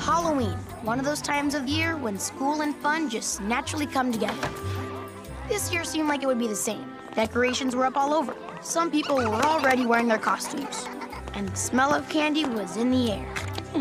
Halloween, one of those times of year when school and fun just naturally come together. This year seemed like it would be the same. Decorations were up all over. Some people were already wearing their costumes. And the smell of candy was in the air.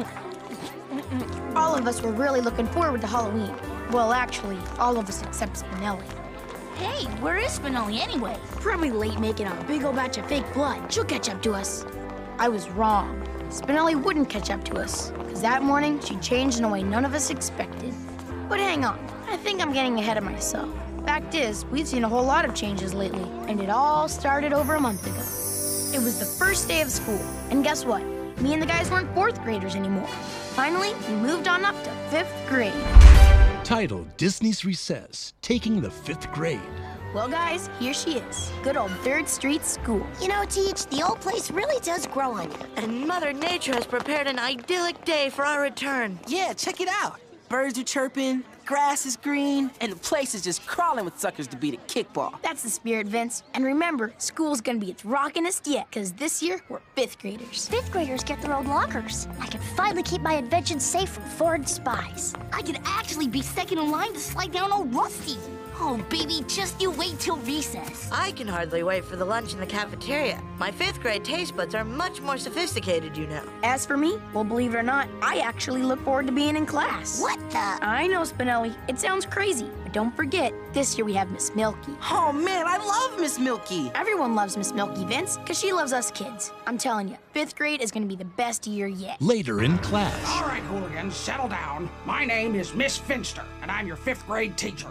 All of us were really looking forward to Halloween. Well, actually, all of us except Spinelli. Hey, where is Spinelli anyway? Probably late making a big old batch of fake blood. She'll catch up to us. I was wrong. Spinelli wouldn't catch up to us, because that morning she changed in a way none of us expected. But hang on, I think I'm getting ahead of myself. Fact is, we've seen a whole lot of changes lately, and it all started over a month ago. It was the first day of school, and guess what? Me and the guys weren't fourth graders anymore. Finally, we moved on up to fifth grade. Titled Disney's Recess, taking the 5th grade. Well, guys, here she is. Good old 3rd Street School. You know, Teach, the old place really does grow on you. And Mother Nature has prepared an idyllic day for our return. Yeah, check it out. Birds are chirping, grass is green, and the place is just crawling with suckers to beat a kickball. That's the spirit, Vince. And remember, school's gonna be its rockinest yet, because this year, we're 5th graders. 5th graders get their own lockers. I can finally keep my inventions safe from foreign spies. I can actually be second in line to slide down old Rusty. Oh, baby, just you wait till recess. I can hardly wait for the lunch in the cafeteria. My 5th grade taste buds are much more sophisticated, you know. As for me, well, believe it or not, I actually look forward to being in class. What the? I know, Spinelli. It sounds crazy, but don't forget, this year we have Miss Milky. Oh, man, I love Miss Milky. Everyone loves Miss Milky, Vince, because she loves us kids. I'm telling you, 5th grade is going to be the best year yet. Later in class. All right, hooligans, settle down. My name is Miss Finster, and I'm your 5th grade teacher.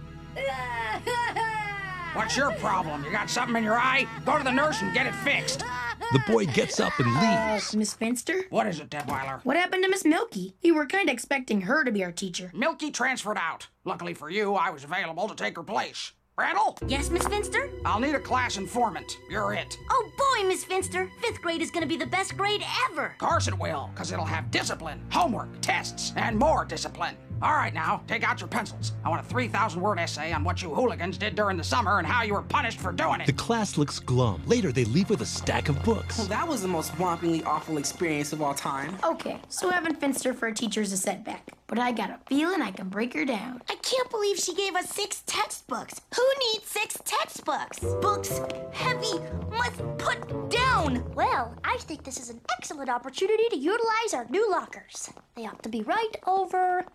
What's your problem? You got something in your eye? Go to the nurse and get it fixed. The boy gets up and leaves. Miss Finster? What is it, Detweiler? What happened to Miss Milky? We were kind of expecting her to be our teacher. Milky transferred out. Luckily for you, I was available to take her place. Randall? Yes, Miss Finster? I'll need a class informant. You're it. Oh, boy, Miss Finster. 5th grade is gonna be the best grade ever. Of course it will, because it'll have discipline, homework, tests, and more discipline. All right, now, take out your pencils. I want a 3,000-word essay on what you hooligans did during the summer and how you were punished for doing The it. class looks glum. Later, they leave with a stack of books. Well, that was the most whompingly awful experience of all time. Okay, so having Finster for a teacher is a setback, but I got a feeling I can break her down. I can't believe she gave us 6 textbooks. Who needs 6 textbooks? Books heavy must put down. Well, I think this is an excellent opportunity to utilize our new lockers. They ought to be right over...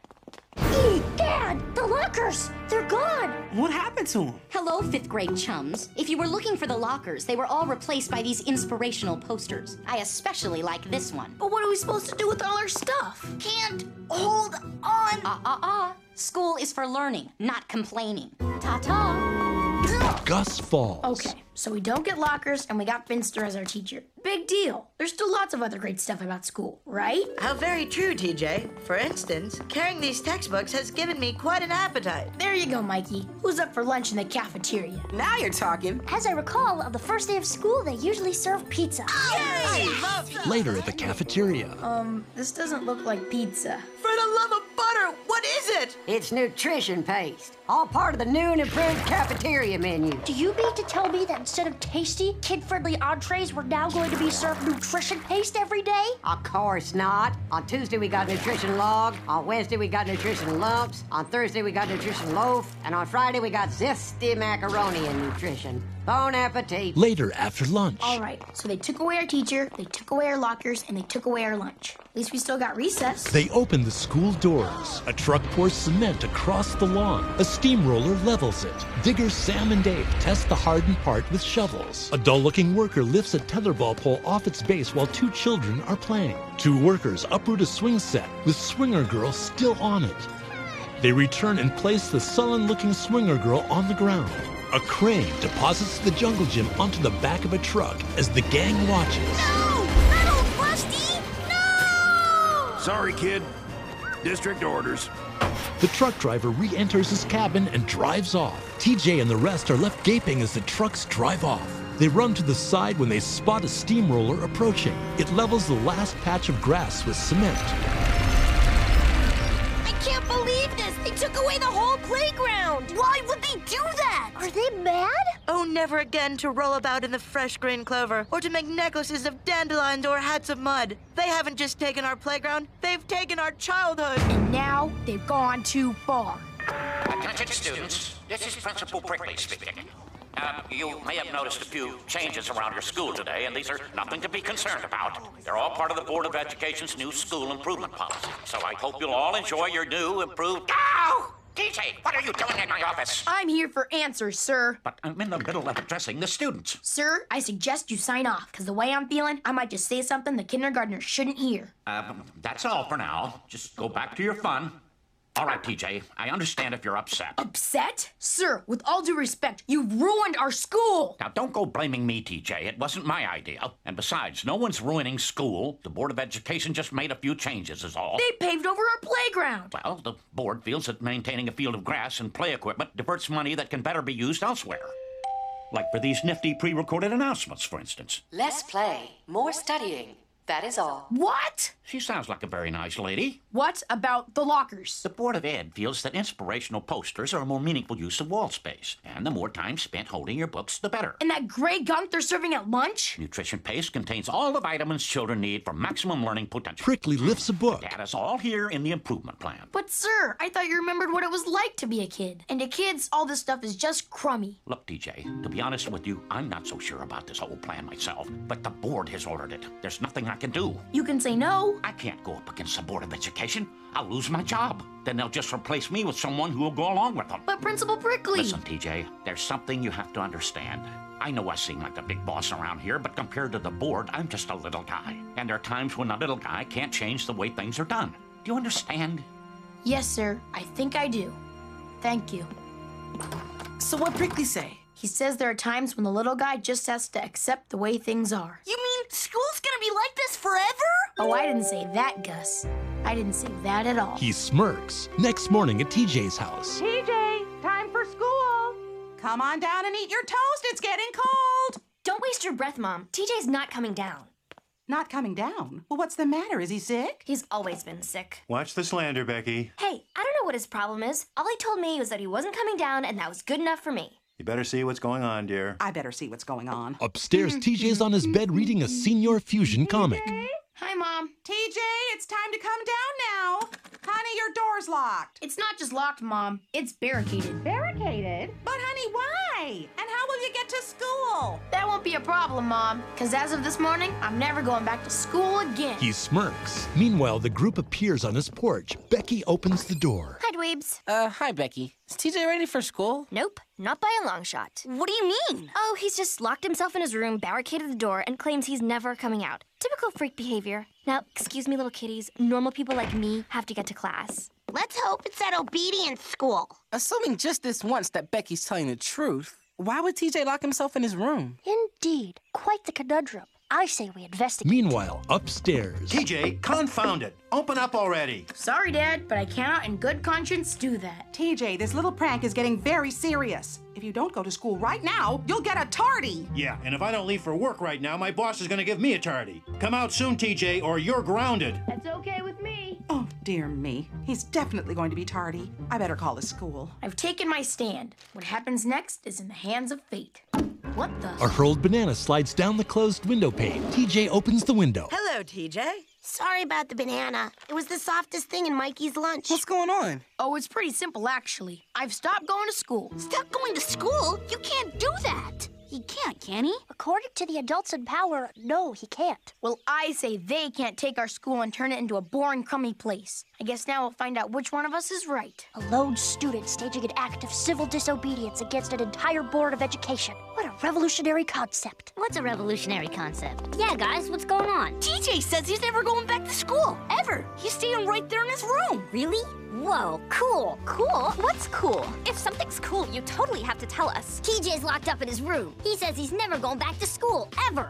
Dad, the lockers! They're gone! What happened to him? Hello, 5th grade chums. If you were looking for the lockers, they were all replaced by these inspirational posters. I especially like this one. But what are we supposed to do with all our stuff? Can't hold on. School is for learning, not complaining. Ta-ta. Gus falls. Okay, so we don't get lockers and we got Finster as our teacher. Big deal. There's still lots of other great stuff about school, right? How very true, TJ. For instance, carrying these textbooks has given me quite an appetite. There you go, Mikey. Who's up for lunch in the cafeteria? Now you're talking. As I recall, on the first day of school, they usually serve pizza. I love pizza. Later at the cafeteria. This doesn't look like pizza. For the love of butter, what is it? It's nutrition paste, all part of the new and improved cafeteria menu. Do you mean to tell me that instead of tasty, kid-friendly entrees, we're now going to be served nutrition paste every day? Of course not. On Tuesday, we got nutrition log. On Wednesday, we got nutrition lumps. On Thursday, we got nutrition loaf. And on Friday, we got zesty macaroni and nutrition. Bon appetit. Later after lunch. All right, so they took away our teacher, they took away our lockers, and they took away our lunch. At least we still got recess. They open the school doors. A truck pours cement across the lawn. A steamroller levels it. Diggers Sam and Dave test the hardened part with shovels. A dull-looking worker lifts a tetherball pole off its base while 2 children are playing. 2 workers uproot a swing set with Swinger Girl still on it. They return and place the sullen-looking Swinger Girl on the ground. A crane deposits the jungle gym onto the back of a truck as the gang watches. No! Not old Rusty! No! Sorry, kid. District orders. The truck driver re-enters his cabin and drives off. TJ and the rest are left gaping as the trucks drive off. They run to the side when they spot a steamroller approaching. It levels the last patch of grass with cement. I can't believe this! They took away the whole playground! Why would they do that? Are they mad? Oh, never again to roll about in the fresh green clover, or to make necklaces of dandelions or hats of mud. They haven't just taken our playground, they've taken our childhood. And now they've gone too far. Attention, students. This is Principal Brickley speaking. You may have noticed a few changes around your school today, and these are nothing to be concerned about. They're all part of the Board of Education's new school improvement policy. So I hope you'll all enjoy your new improved... Ow! TJ, what are you doing in my office? I'm here for answers, sir. But I'm in the middle of addressing the students. Sir, I suggest you sign off, because the way I'm feeling, I might just say something the kindergartners shouldn't hear. That's all for now. Just go back to your fun. All right, TJ, I understand if you're upset. Upset? Sir, with all due respect, you've ruined our school! Now, don't go blaming me, TJ. It wasn't my idea. And besides, no one's ruining school. The Board of Education just made a few changes, is all. They paved over our playground! Well, the board feels that maintaining a field of grass and play equipment diverts money that can better be used elsewhere. Like for these nifty pre-recorded announcements, for instance. Less play, more studying. That is all. What? She sounds like a very nice lady. What about the lockers? The Board of Ed feels that inspirational posters are a more meaningful use of wall space. And the more time spent holding your books, the better. And that gray gunk they're serving at lunch? Nutrition Paste contains all the vitamins children need for maximum learning potential. Prickly lifts a book. That is all here in the improvement plan. But sir, I thought you remembered what it was like to be a kid. And to kids, all this stuff is just crummy. Look, TJ, to be honest with you, I'm not so sure about this whole plan myself. But the board has ordered it. There's nothing I can do. You can say no. I can't go up against the Board of Education. I'll lose my job. Then they'll just replace me with someone who will go along with them. But Principal Brickley... Listen, TJ, there's something you have to understand. I know I seem like the big boss around here, but compared to the board, I'm just a little guy. And there are times when a little guy can't change the way things are done. Do you understand? Yes, sir. I think I do. Thank you. So what'd Brickley say? He says there are times when the little guy just has to accept the way things are. You mean school's gonna be like this forever? Oh, I didn't say that, Gus. I didn't say that at all. He smirks. Next morning at TJ's house. TJ, time for school. Come on down and eat your toast. It's getting cold. Don't waste your breath, Mom. TJ's not coming down. Not coming down? Well, what's the matter? Is he sick? He's always been sick. Watch the slander, Becky. Hey, I don't know what his problem is. All he told me was that he wasn't coming down, and that was good enough for me. You better see what's going on, dear. I better see what's going on. Upstairs, TJ's on his bed reading a Senior Fusion comic. Hi, Mom. TJ, it's time to come down now. Honey, your door's locked. It's not just locked, Mom. It's barricaded. Barricaded? But, honey, why? And how will you get to school? That won't be a problem, Mom. Because as of this morning, I'm never going back to school again. He smirks. Meanwhile, the group appears on his porch. Becky opens the door. Hi, dweebs. Hi, Becky. Is TJ ready for school? Nope, not by a long shot. What do you mean? Oh, he's just locked himself in his room, barricaded the door, and claims he's never coming out. Typical freak behavior. Now, excuse me, little kitties, normal people like me have to get to class. Let's hope it's that obedience school. Assuming just this once that Becky's telling the truth, why would TJ lock himself in his room? Indeed. Quite the conundrum. I say we investigate. Meanwhile, upstairs. TJ, confound it. Open up already. Sorry, Dad, but I cannot in good conscience do that. TJ, this little prank is getting very serious. If you don't go to school right now, you'll get a tardy. Yeah, and if I don't leave for work right now, my boss is going to give me a tardy. Come out soon, TJ, or you're grounded. That's okay with me. Oh, dear me. He's definitely going to be tardy. I better call the school. I've taken my stand. What happens next is in the hands of fate. What the? A hurled banana slides down the closed window pane. TJ opens the window. Hello, TJ. Sorry about the banana. It was the softest thing in Mikey's lunch. What's going on? Oh, it's pretty simple, actually. I've stopped going to school. Stop going to school? You can't do that. He can't, can he? According to the adults in power, no, he can't. Well, I say they can't take our school and turn it into a boring, crummy place. I guess now we'll find out which one of us is right. A lone student staging an act of civil disobedience against an entire board of education. What a revolutionary concept. What's a revolutionary concept? Yeah, guys, what's going on? TJ says he's never going back to school, ever. He's staying right there in his room. Really? Whoa, cool. Cool? What's cool? If something's cool, you totally have to tell us. TJ's locked up in his room. He says he's never going back to school, ever.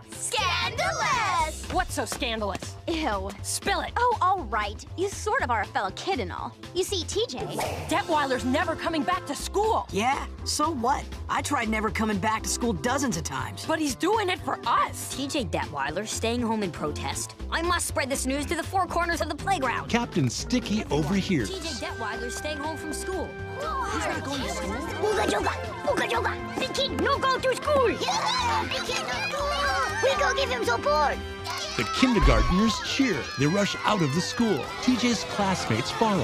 Scandalous! What's so scandalous? Ew. Spill it. Oh, all right. You sort of are a fellow kid and all. You see, TJ... Detweiler's never coming back to school. Yeah, so what? I tried never coming back to school dozens of times. But he's doing it for us. TJ Detweiler's staying home in protest. I must spread this news to the four corners of the playground. Captain Sticky overhears. TJ Detweiler's staying home from school. He's not going to school? Ooga jooga! Ooga jooga! Big kid, no go to school! Yeah! Big kid, no school! We go give him support! The kindergartners cheer. They rush out of the school. TJ's classmates follow.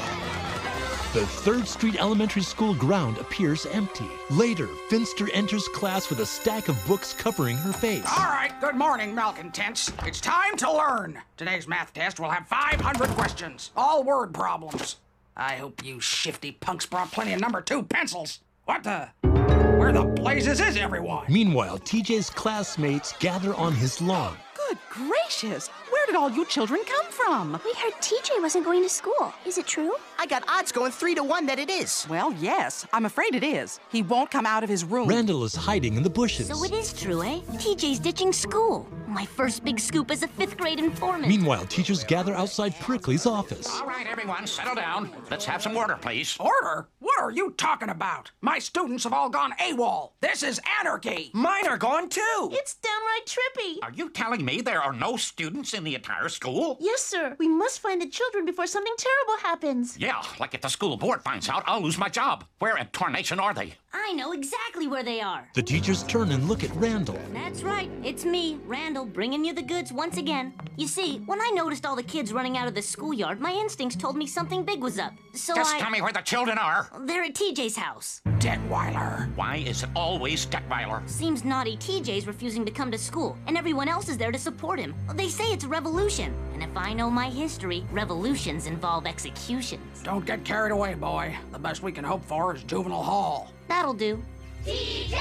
The 3rd Street Elementary School ground appears empty. Later, Finster enters class with a stack of books covering her face. All right, good morning, malcontents. It's time to learn. Today's math test will have 500 questions, all word problems. I hope you shifty punks brought plenty of number 2 pencils. What the? Where the blazes is everyone? Meanwhile, TJ's classmates gather on his lawn. Good gracious! Where did all you children come from? We heard TJ wasn't going to school. Is it true? I got odds going 3-1 that it is. Well, yes. I'm afraid it is. He won't come out of his room. Randall is hiding in the bushes. So it is true, eh? TJ's ditching school. My first big scoop as a 5th grade informant. Meanwhile, teachers gather outside Prickly's office. All right, everyone, settle down. Let's have some order, please. Order? What are you talking about? My students have all gone AWOL. This is anarchy. Mine are gone too. It's downright trippy. Are you telling me there are no students in the entire school? Yes, sir. We must find the children before something terrible happens. Yeah, like if the school board finds out, I'll lose my job. Where in tarnation are they? I know exactly where they are. The teachers turn and look at Randall. That's right. It's me, Randall, bringing you the goods once again. You see, when I noticed all the kids running out of the schoolyard, my instincts told me something big was up. So Just tell me where the children are. They're at TJ's house. Detweiler. Why is it always Detweiler? Seems naughty TJ's refusing to come to school, and everyone else is there to support him. They say it's a revolution. And if I know my history, revolutions involve executions. Don't get carried away, boy. The best we can hope for is juvenile hall. That'll do. TJ!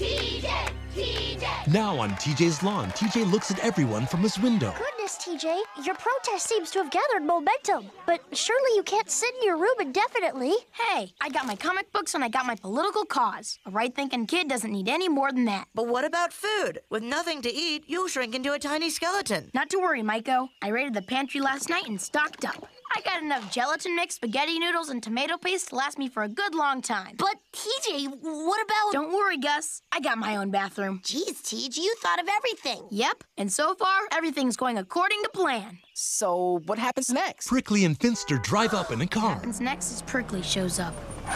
TJ! TJ! Now on TJ's lawn, TJ looks at everyone from his window. Goodness, TJ, your protest seems to have gathered momentum. But surely you can't sit in your room indefinitely. Hey, I got my comic books and I got my political cause. A right-thinking kid doesn't need any more than that. But what about food? With nothing to eat, you'll shrink into a tiny skeleton. Not to worry, Maiko. I raided the pantry last night and stocked up. I got enough gelatin mix, spaghetti noodles, and tomato paste to last me for a good long time. But, TJ, what about... Don't worry, Gus. I got my own bathroom. Jeez, TJ, you thought of everything. Yep, and so far, everything's going according to plan. So, what happens next? Prickly and Finster drive up in a car. What happens next is Prickly shows up.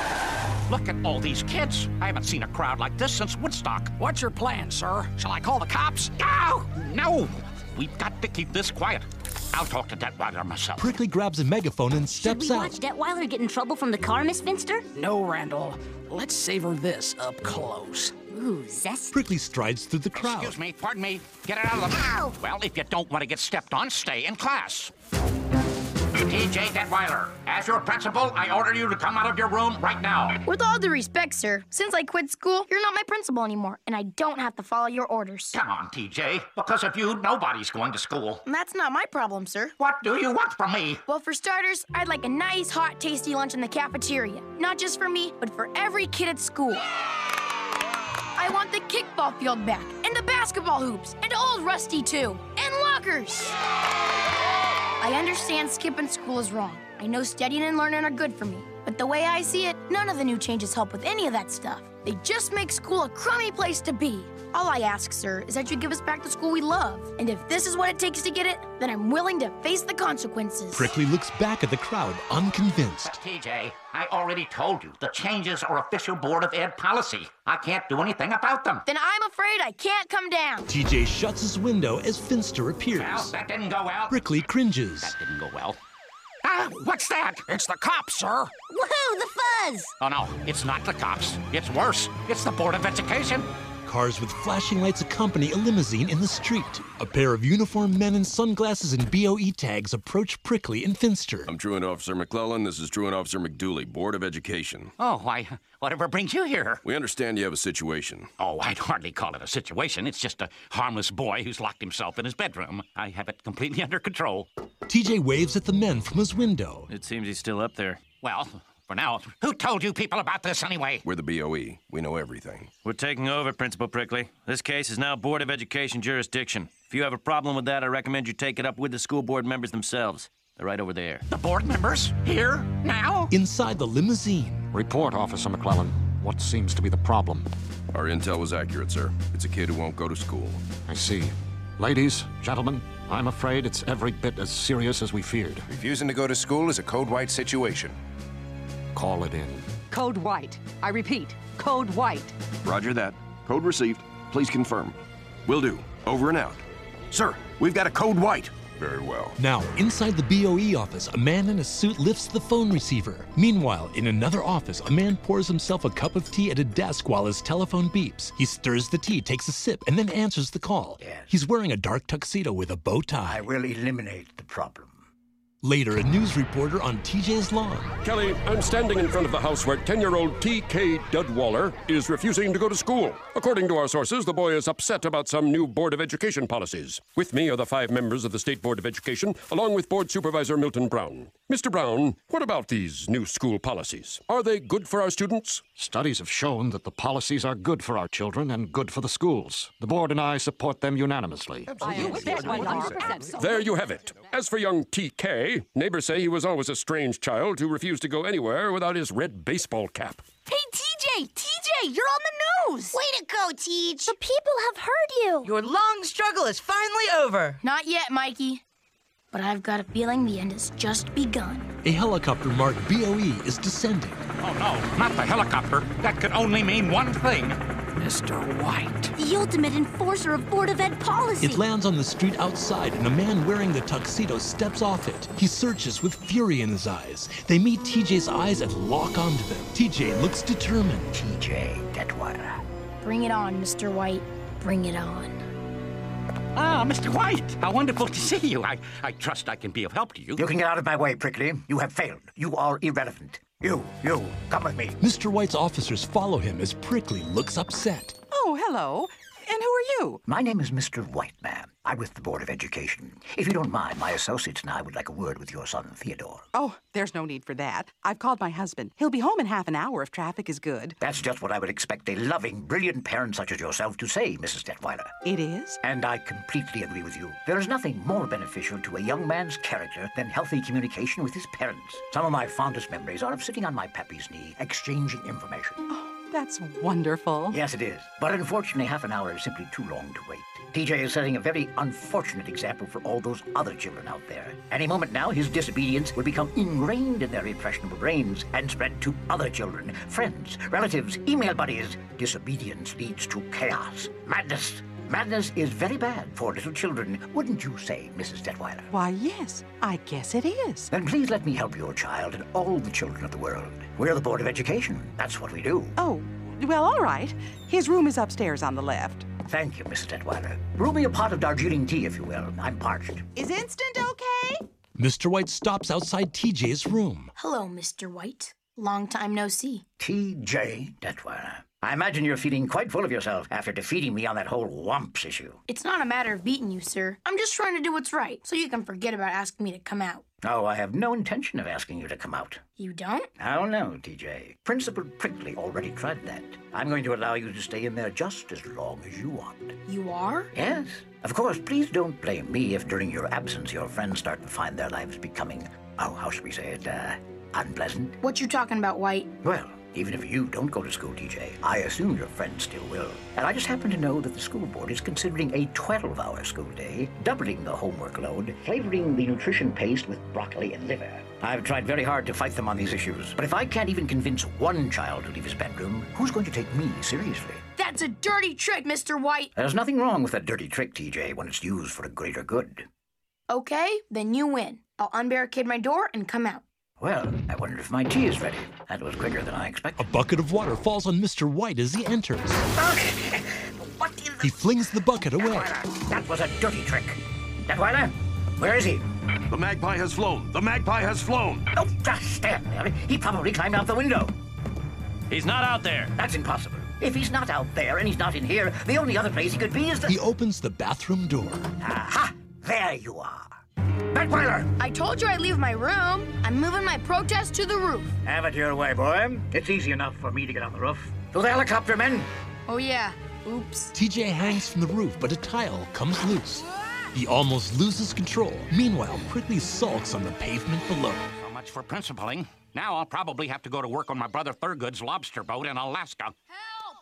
Look at all these kids. I haven't seen a crowd like this since Woodstock. What's your plan, sir? Shall I call the cops? No! We've got to keep this quiet. I'll talk to Detweiler myself. Prickly grabs a megaphone and steps out. Should we watch Detweiler get in trouble from the car, Miss Finster? No, Randall. Let's savor this up close. Ooh, zest. Prickly strides through the crowd. Excuse me, pardon me. Get it out of the... Ow! Well, if you don't want to get stepped on, stay in class. TJ Detweiler, as your principal, I order you to come out of your room right now. With all due respect, sir, since I quit school, you're not my principal anymore, and I don't have to follow your orders. Come on, TJ. Because of you, nobody's going to school. And that's not my problem, sir. What do you want from me? Well, for starters, I'd like a nice, hot, tasty lunch in the cafeteria. Not just for me, but for every kid at school. I want the kickball field back, and the basketball hoops, and old Rusty, too, and lockers. I understand skipping school is wrong. I know studying and learning are good for me. But the way I see it, none of the new changes help with any of that stuff. They just make school a crummy place to be. All I ask, sir, is that you give us back the school we love. And if this is what it takes to get it, then I'm willing to face the consequences. Prickly looks back at the crowd, unconvinced. TJ, I already told you, the changes are official Board of Ed policy. I can't do anything about them. Then I'm afraid I can't come down. TJ shuts his window as Finster appears. Well, that didn't go well. Prickly cringes. That didn't go well. What's that? It's the cops, sir. Woohoo, the fuzz! Oh, no, it's not the cops. It's worse. It's the Board of Education. Cars with flashing lights accompany a limousine in the street. A pair of uniformed men in sunglasses and BOE tags approach Prickly and Finster. I'm Truant Officer McClellan. This is Truant Officer McDooley, Board of Education. Oh, why, whatever brings you here? We understand you have a situation. Oh, I'd hardly call it a situation. It's just a harmless boy who's locked himself in his bedroom. I have it completely under control. TJ waves at the men from his window. It seems he's still up there. Well, for now, who told you people about this anyway? We're the BOE. We know everything. We're taking over, Principal Prickly. This case is now Board of Education jurisdiction. If you have a problem with that, I recommend you take it up with the school board members themselves. They're right over there. The board members? Here? Now? Inside the limousine. Report, Officer McClellan. What seems to be the problem? Our intel was accurate, sir. It's a kid who won't go to school. I see. Ladies, gentlemen, I'm afraid it's every bit as serious as we feared. Refusing to go to school is a code-white situation. Call it in. Code White. I repeat, Code White. Roger that. Code received. Please confirm. Will do. Over and out. Sir, we've got a code white. Very well. Now, inside the BOE office, a man in a suit lifts the phone receiver. Meanwhile, in another office, a man pours himself a cup of tea at a desk while his telephone beeps. He stirs the tea, takes a sip, and then answers the call. Yes. He's wearing a dark tuxedo with a bow tie. I will eliminate the problem. Later, a news reporter on TJ's lawn. Kelly, I'm standing in front of the house where 10-year-old T.K. Dudwaller is refusing to go to school. According to our sources, the boy is upset about some new Board of Education policies. With me are the 5 members of the State Board of Education, along with Board Supervisor Milton Brown. Mr. Brown, what about these new school policies? Are they good for our students? Studies have shown that the policies are good for our children and good for the schools. The board and I support them unanimously. There you have it. As for young T.K., neighbors say he was always a strange child who refused to go anywhere without his red baseball cap. Hey, TJ, you're on the news. Way to go, Teej. The people have heard you. Your long struggle is finally over. Not yet, Mikey. But I've got a feeling the end has just begun. A helicopter marked BOE is descending. Oh, no, not the helicopter. That could only mean one thing. Mr. White. The ultimate enforcer of Board of Ed policy. It lands on the street outside, and a man wearing the tuxedo steps off it. He searches with fury in his eyes. They meet TJ's eyes and lock onto them. TJ looks determined. TJ Detweiler. Bring it on, Mr. White. Bring it on. Ah, Mr. White, how wonderful to see you. I trust I can be of help to you. You can get out of my way, Prickly. You have failed. You are irrelevant. You, come with me. Mr. White's officers follow him as Prickly looks upset. Oh, hello. And who are you? My name is Mr. White, ma'am. I'm with the Board of Education. If you don't mind, my associates and I would like a word with your son, Theodore. Oh, there's no need for that. I've called my husband. He'll be home in half an hour if traffic is good. That's just what I would expect a loving, brilliant parent such as yourself to say, Mrs. Detweiler. It is? And I completely agree with you. There is nothing more beneficial to a young man's character than healthy communication with his parents. Some of my fondest memories are of sitting on my pappy's knee, exchanging information. Oh, that's wonderful. Yes, it is. But unfortunately, half an hour is simply too long to wait. TJ is setting a very unfortunate example for all those other children out there. Any moment now, his disobedience will become ingrained in their impressionable brains and spread to other children, friends, relatives, email buddies. Disobedience leads to chaos, madness. Madness is very bad for little children, wouldn't you say, Mrs. Detweiler? Why, yes. I guess it is. Then please let me help your child and all the children of the world. We're the Board of Education. That's what we do. Oh, well, all right. His room is upstairs on the left. Thank you, Mrs. Detweiler. Brew me a pot of Darjeeling tea, if you will. I'm parched. Is instant okay? Mr. White stops outside TJ's room. Hello, Mr. White. Long time no see. T.J. Detweiler. I imagine you're feeling quite full of yourself after defeating me on that whole Wumps issue. It's not a matter of beating you, sir. I'm just trying to do what's right, so you can forget about asking me to come out. Oh, I have no intention of asking you to come out. You don't? Oh, no, TJ. Principal Prickly already tried that. I'm going to allow you to stay in there just as long as you want. You are? Yes. Of course, please don't blame me if during your absence your friends start to find their lives becoming, how should we say it, unpleasant. What you talking about, White? Well, even if you don't go to school, TJ, I assume your friends still will. And I just happen to know that the school board is considering a 12-hour school day, doubling the homework load, flavoring the nutrition paste with broccoli and liver. I've tried very hard to fight them on these issues, but if I can't even convince one child to leave his bedroom, who's going to take me seriously? That's a dirty trick, Mr. White. There's nothing wrong with a dirty trick, TJ, when it's used for a greater good. Okay, then you win. I'll unbarricade my door and come out. Well, I wonder if my tea is ready. That was quicker than I expected. A bucket of water falls on Mr. White as he enters. What is He flings the bucket away. That was a dirty trick. Detweiler, where is he? The magpie has flown. The magpie has flown. Oh, just stand there. He probably climbed out the window. He's not out there. That's impossible. If he's not out there and he's not in here, the only other place he could be is the... He opens the bathroom door. Aha! There you are. Detweiler! I told you I'd leave my room. I'm moving my protest to the roof. Have it your way, boy. It's easy enough for me to get on the roof. To the helicopter, men. Oh, yeah. Oops. TJ hangs from the roof, but a tile comes loose. He almost loses control. Meanwhile, Prickly sulks on the pavement below. So much for principling. Now I'll probably have to go to work on my brother Thurgood's lobster boat in Alaska. Help!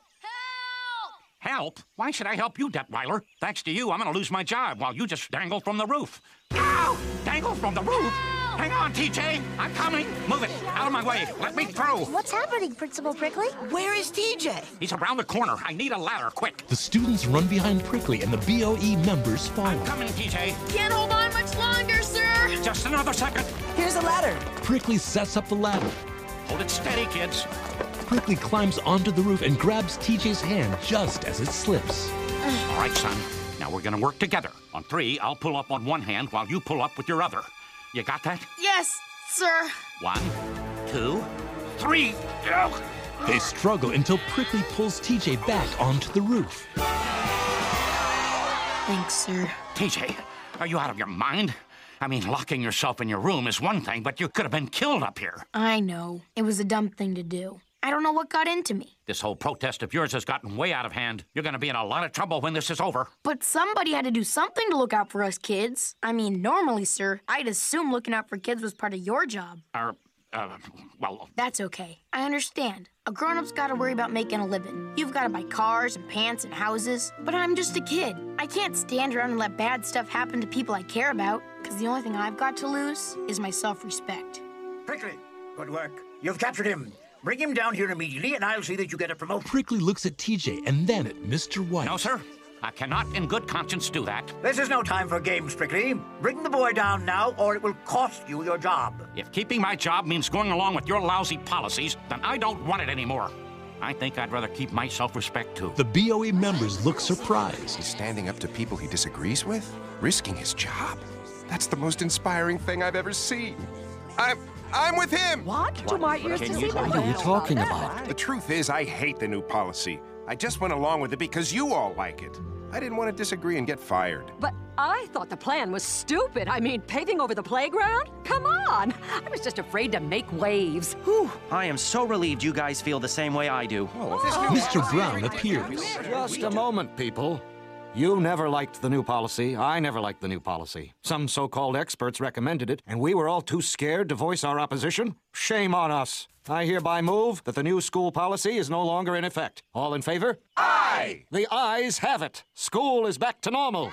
Help? Why should I help you, Detweiler? Thanks to you, I'm gonna lose my job while you just dangle from the roof. Ow! Dangle from the roof? Hang on, TJ. I'm coming. Move it. Out of my way. Let me through. What's happening, Principal Prickly? Where is TJ? He's around the corner. I need a ladder, quick. The students run behind Prickly and the BOE members follow. I'm coming, TJ. Can't hold on much longer, sir. Just another second. Here's a ladder. Prickly sets up the ladder. Hold it steady, kids. Prickly climbs onto the roof and grabs TJ's hand just as it slips. All right, son. Now we're gonna work together. On 3, I'll pull up on one hand while you pull up with your other. You got that? Yes, sir. 1, 2, 3. They struggle until Prickly pulls TJ back onto the roof. Thanks, sir. TJ, are you out of your mind? I mean, locking yourself in your room is one thing, but you could have been killed up here. I know. It was a dumb thing to do. I don't know what got into me. This whole protest of yours has gotten way out of hand. You're gonna be in a lot of trouble when this is over. But somebody had to do something to look out for us kids. I mean, normally, sir, I'd assume looking out for kids was part of your job. Well... That's okay. I understand. A grown-up's gotta worry about making a living. You've gotta buy cars and pants and houses. But I'm just a kid. I can't stand around and let bad stuff happen to people I care about, because the only thing I've got to lose is my self-respect. Prickly, good work. You've captured him. Bring him down here immediately, and I'll see that you get a promotion. Prickly looks at TJ and then at Mr. White. No, sir. I cannot in good conscience do that. This is no time for games, Prickly. Bring the boy down now, or it will cost you your job. If keeping my job means going along with your lousy policies, then I don't want it anymore. I think I'd rather keep my self-respect, too. The BOE members look surprised. He's standing up to people he disagrees with? Risking his job? That's the most inspiring thing I've ever seen. I'm with him! What? To my ears to see What are you talking about? The truth is, I hate the new policy. I just went along with it because you all like it. I didn't want to disagree and get fired. But I thought the plan was stupid. I mean, paving over the playground? Come on! I was just afraid to make waves. Whew. I am so relieved you guys feel the same way I do. Mr. Brown appears. Just a moment, people. You never liked the new policy. I never liked the new policy. Some so-called experts recommended it, and we were all too scared to voice our opposition. Shame on us. I hereby move that the new school policy is no longer in effect. All in favor? Aye! The ayes have it. School is back to normal.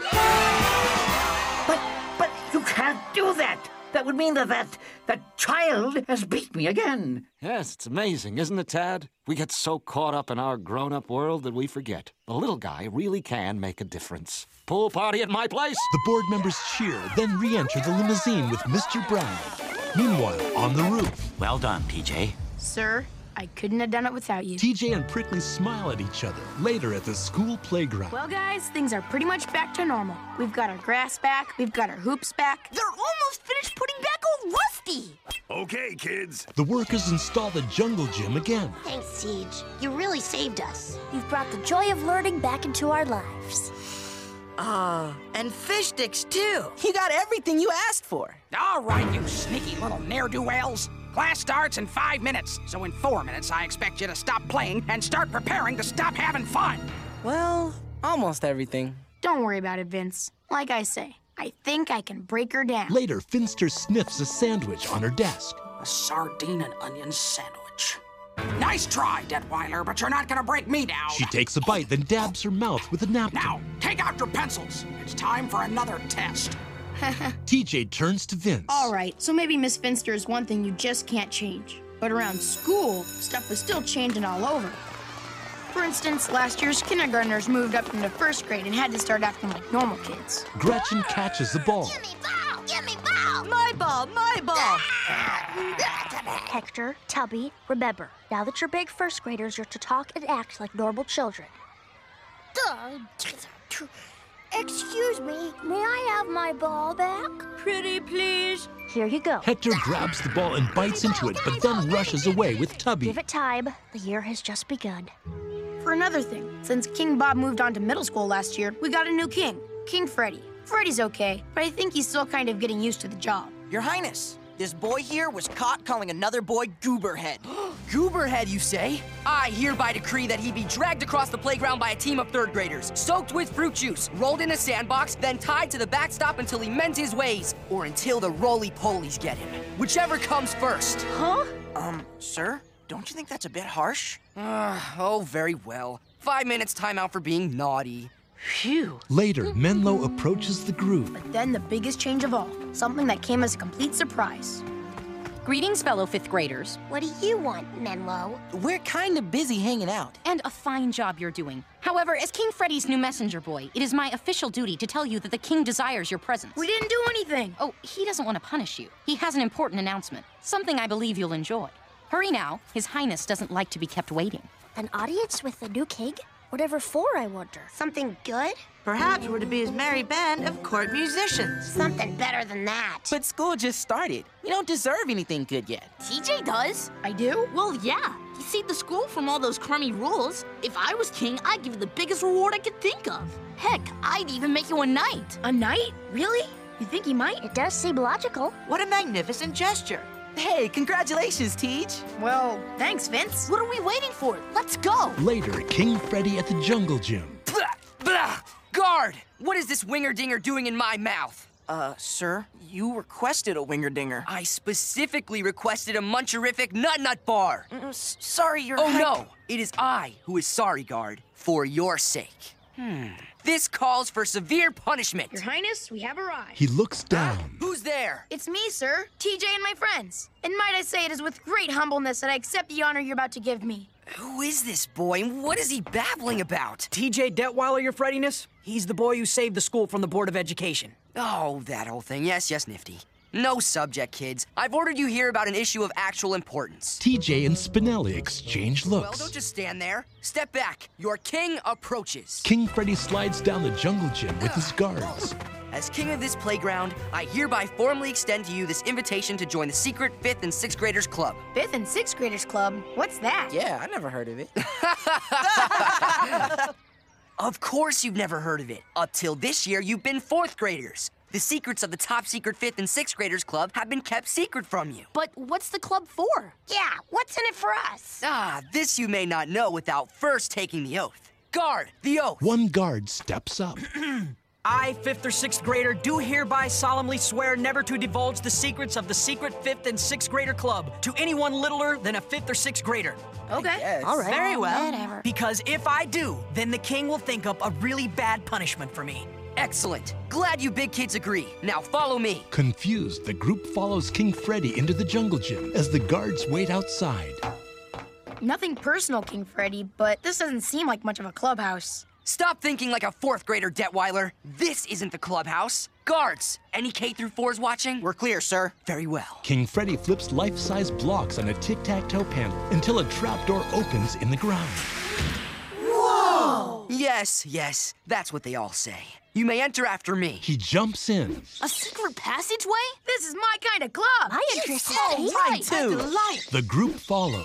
But you can't do that. That would mean that child has beat me again. Yes, it's amazing, isn't it, Tad? We get so caught up in our grown-up world that we forget. The little guy really can make a difference. Pool party at my place? The board members cheer, then re-enter the limousine with Mr. Brown. Meanwhile, on the roof. Well done, TJ. Sir, I couldn't have done it without you. TJ and Prickly smile at each other later at the school playground. Well, guys, things are pretty much back to normal. We've got our grass back, we've got our hoops back. They're almost finished putting back old Rusty. Okay, kids. The workers install the jungle gym again. Thanks, Siege. You really saved us. You've brought the joy of learning back into our lives. And fish sticks, too. You got everything you asked for. All right, you sneaky little ne'er-do-wells. Class starts in 5 minutes, so in 4 minutes I expect you to stop playing and start preparing to stop having fun. Well, almost everything. Don't worry about it, Vince. Like I say, I think I can break her down. Later, Finster sniffs a sandwich on her desk. A sardine and onion sandwich. Nice try, Detweiler, but you're not gonna break me down. She takes a bite, then dabs her mouth with a napkin. Now, take out your pencils. It's time for another test. TJ turns to Vince. All right, so maybe Miss Finster is one thing you just can't change. But around school, stuff was still changing all over. For instance, last year's kindergartners moved up into first grade and had to start acting like normal kids. Gretchen catches the ball. Give me ball! My ball, my ball! Hector, Tubby, remember, now that you're big first graders, you're to talk and act like normal children. Excuse me, may I have my ball back? Pretty please. Here you go. Hector grabs the ball and bites into it, but then rushes away with Tubby. Give it time. The year has just begun. For another thing, since King Bob moved on to middle school last year, we got a new king, King Freddy. Freddy's okay, but I think he's still kind of getting used to the job. Your Highness, this boy here was caught calling another boy Gooberhead. Gooberhead, you say? I hereby decree that he be dragged across the playground by a team of third graders, soaked with fruit juice, rolled in a sandbox, then tied to the backstop until he mends his ways, or until the roly-polies get him. Whichever comes first. Huh? Sir? Don't you think that's a bit harsh? Oh, very well. 5 minutes timeout for being naughty. Phew. Later, Menlo approaches the group. But then the biggest change of all, something that came as a complete surprise. Greetings, fellow fifth graders. What do you want, Menlo? We're kind of busy hanging out. And a fine job you're doing. However, as King Freddy's new messenger boy, it is my official duty to tell you that the king desires your presence. We didn't do anything. Oh, he doesn't want to punish you. He has an important announcement, something I believe you'll enjoy. Hurry now. His Highness doesn't like to be kept waiting. An audience with the new king? Whatever for, I wonder. Something good? Perhaps we're to be his merry band of court musicians. Something better than that. But school just started. We don't deserve anything good yet. TJ does. I do? Well, yeah. He saved the school from all those crummy rules. If I was king, I'd give you the biggest reward I could think of. Heck, I'd even make you a knight. A knight? Really? You think he might? It does seem logical. What a magnificent gesture. Hey, congratulations, Teach. Well, thanks, Vince. What are we waiting for? Let's go. Later, King Freddy at the Jungle Gym. Blah, blah. Guard! What is this winger-dinger doing in my mouth? Sir, you requested a winger-dinger. I specifically requested a muncherific nut bar. Sorry, Your Oh, no. It is I who is sorry, Guard. For your sake. This calls for severe punishment. Your Highness, we have arrived. He looks down. Who's there? It's me, sir. TJ and my friends. And might I say it is with great humbleness that I accept the honor you're about to give me. Who is this boy, and what is he babbling about? TJ Detweiler, Your Freddiness? He's the boy who saved the school from the Board of Education. Oh, that whole thing. Yes, Nifty. No subject, kids. I've ordered you here about an issue of actual importance. TJ and Spinelli exchange Well, looks. don't just stand there. Step back. Your king approaches. King Freddy slides down the jungle gym with his guards. As king of this playground, I hereby formally extend to you this invitation to join the secret 5th and 6th graders club. 5th and 6th graders club? What's that? Yeah, I never heard of it. Of course you've never heard of it. Up till this year, you've been 4th graders. The secrets of the top secret 5th and 6th graders club have been kept secret from you. But what's the club for? Yeah, what's in it for us? This you may not know without first taking the oath. Guard, the oath. One guard steps up. I, 5th or 6th grader, do hereby solemnly swear never to divulge the secrets of the secret 5th and 6th grader club to anyone littler than a 5th or 6th grader. Okay. All right. Very well. Whatever. Because if I do, then the king will think up a really bad punishment for me. Excellent. Glad you big kids agree. Now follow me. Confused, the group follows King Freddy into the jungle gym as the guards wait outside. Nothing personal, King Freddy, but this doesn't seem like much of a clubhouse. Stop thinking like a 4th grader, Detweiler. This isn't the clubhouse. Guards, any K through 4s watching? We're clear, sir. Very well. King Freddy flips life-size blocks on a tic-tac-toe panel until a trapdoor opens in the ground. Whoa! Yes, that's what they all say. You may enter after me. He jumps in. A secret passageway? This is my kind of club. My interest is Right. Too. The group follows.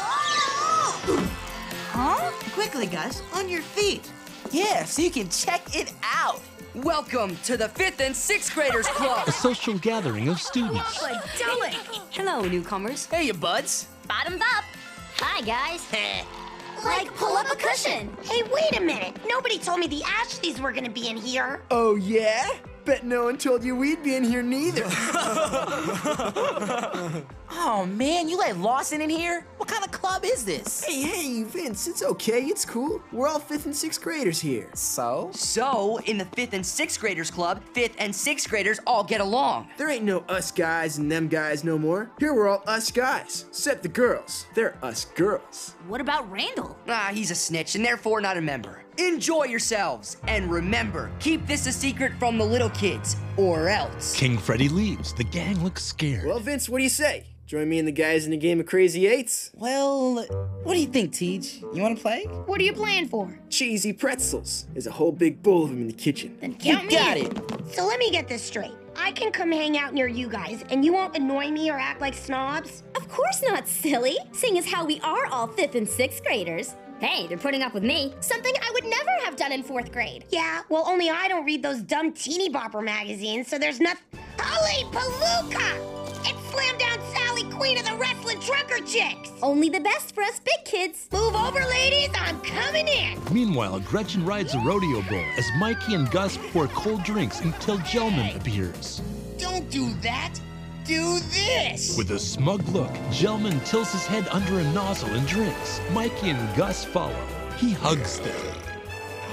Huh? Quickly, Gus, on your feet. Yeah, so you can check it out. Welcome to the 5th and 6th graders club. A social gathering of students. Idyllic. Hello, newcomers. Hey, you buds. Bottoms up. Hi, guys. Like, pull up a cushion. Hey, wait a minute. Nobody told me the Ashleys were gonna be in here. Oh, yeah? Bet no one told you we'd be in here neither. Oh, man, you let Lawson in here? What kind of club is this? Hey, Vince, it's okay. It's cool. We're all 5th and 6th graders here. So? So, in the 5th and 6th graders club, 5th and 6th graders all get along. There ain't no us guys and them guys no more. Here we're all us guys, except the girls. They're us girls. What about Randall? He's a snitch and therefore not a member. Enjoy yourselves, and remember, keep this a secret from the little kids, or else. King Freddy leaves. The gang looks scared. Well, Vince, what do you say? Join me and the guys in a game of Crazy Eights? Well, what do you think, Teach? You want to play? What are you playing for? Cheesy pretzels. There's a whole big bowl of them in the kitchen. Then count me Got in. it. So let me get this straight. I can come hang out near you guys, and you won't annoy me or act like snobs? Of course not, silly. Seeing as how we are all 5th and 6th graders. Hey, they're putting up with me. Something I would never have done in 4th grade. Yeah, well, only I don't read those dumb teeny bopper magazines, so there's nothing. Holy palooka! It's Slam Down Sally, queen of the wrestling trucker chicks! Only the best for us big kids. Move over, ladies, I'm coming in! Meanwhile, Gretchen rides a rodeo bull as Mikey and Gus pour cold drinks until Gelman appears. Don't do that! Do this! With a smug look, Gelman tilts his head under a nozzle and drinks. Mikey and Gus follow. He hugs them.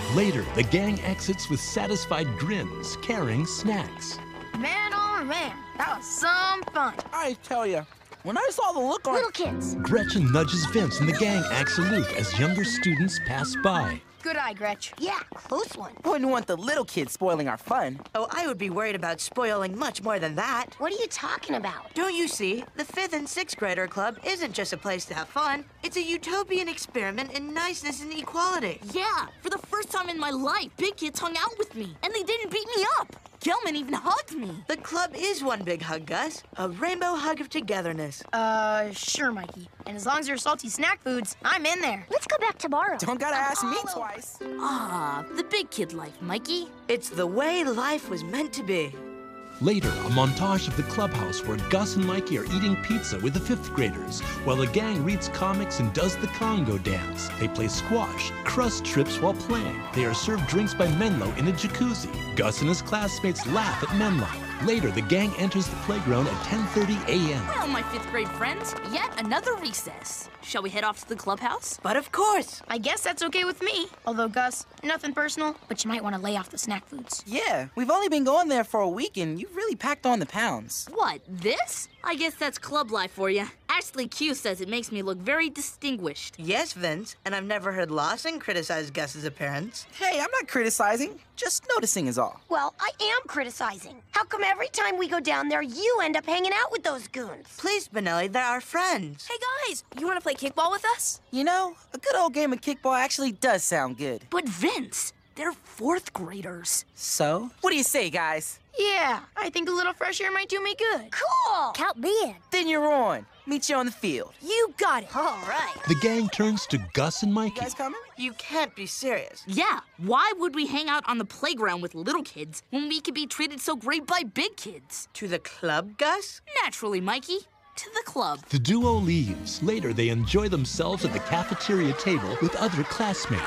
Later, the gang exits with satisfied grins, carrying snacks. Man, oh man, that was some fun. I tell ya, when I saw the look on... Little kids. Gretchen nudges Vince and the gang acts aloof as younger students pass by. Good eye, Gretch. Yeah, close one. Wouldn't want the little kids spoiling our fun. Oh, I would be worried about spoiling much more than that. What are you talking about? Don't you see? The 5th and 6th grader club isn't just a place to have fun. It's a utopian experiment in niceness and equality. Yeah, for the first time in my life, big kids hung out with me, and they didn't beat me up. Gelman even hugged me. The club is one big hug, Gus. A rainbow hug of togetherness. Sure, Mikey. And as long as there's salty snack foods, I'm in there. Let's go back tomorrow. Don't gotta ask me twice. Ah, the big kid life, Mikey. It's the way life was meant to be. Later, a montage of the clubhouse where Gus and Mikey are eating pizza with the 5th graders, while the gang reads comics and does the Congo dance. They play squash, crust trips while playing. They are served drinks by Menlo in a jacuzzi. Gus and his classmates laugh at Menlo. Later, the gang enters the playground at 10:30 a.m. Well, my 5th grade friends, yet another recess. Shall we head off to the clubhouse? But of course. I guess that's okay with me. Although, Gus, nothing personal, but you might want to lay off the snack foods. Yeah, we've only been going there for a week and you've really packed on the pounds. What, this? I guess that's club life for you. Ashley Q says it makes me look very distinguished. Yes, Vince, and I've never heard Lawson criticize Gus's appearance. Hey, I'm not criticizing, just noticing is all. Well, I am criticizing. How come every time we go down there, you end up hanging out with those goons? Please, Benelli, they're our friends. Hey, guys, you want to play kickball with us? You know, a good old game of kickball actually does sound good. But Vince, they're 4th graders. So, what do you say, guys? Yeah, I think a little fresh air might do me good. Cool! Count me in. Then you're on. Meet you on the field. You got it. All right. The gang turns to Gus and Mikey. You guys coming? You can't be serious. Yeah, why would we hang out on the playground with little kids when we could be treated so great by big kids? To the club, Gus? Naturally, Mikey. To the club. The duo leaves. Later, they enjoy themselves at the cafeteria table with other classmates.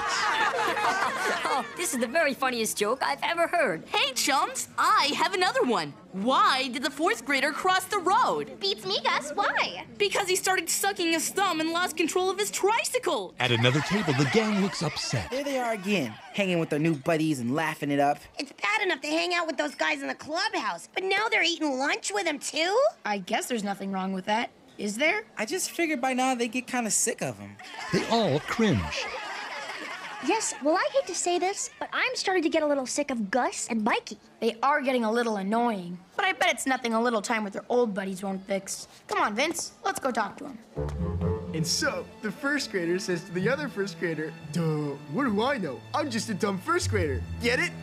Oh, this is the very funniest joke I've ever heard. Hey, chums, I have another one. Why did the 4th grader cross the road? Beats me, Gus. Why? Because he started sucking his thumb and lost control of his tricycle. At another table, the gang looks upset. There they are again, hanging with their new buddies and laughing it up. It's bad enough to hang out with those guys in the clubhouse, but now they're eating lunch with them, too? I guess there's nothing wrong with that. Is there? I just figured by now they get kind of sick of him. They all cringe. Yes, well, I hate to say this, but I'm starting to get a little sick of Gus and Mikey. They are getting a little annoying, but I bet it's nothing a little time with their old buddies won't fix. Come on, Vince, let's go talk to him. And so, the 1st grader says to the other 1st grader, duh, what do I know? I'm just a dumb 1st grader. Get it?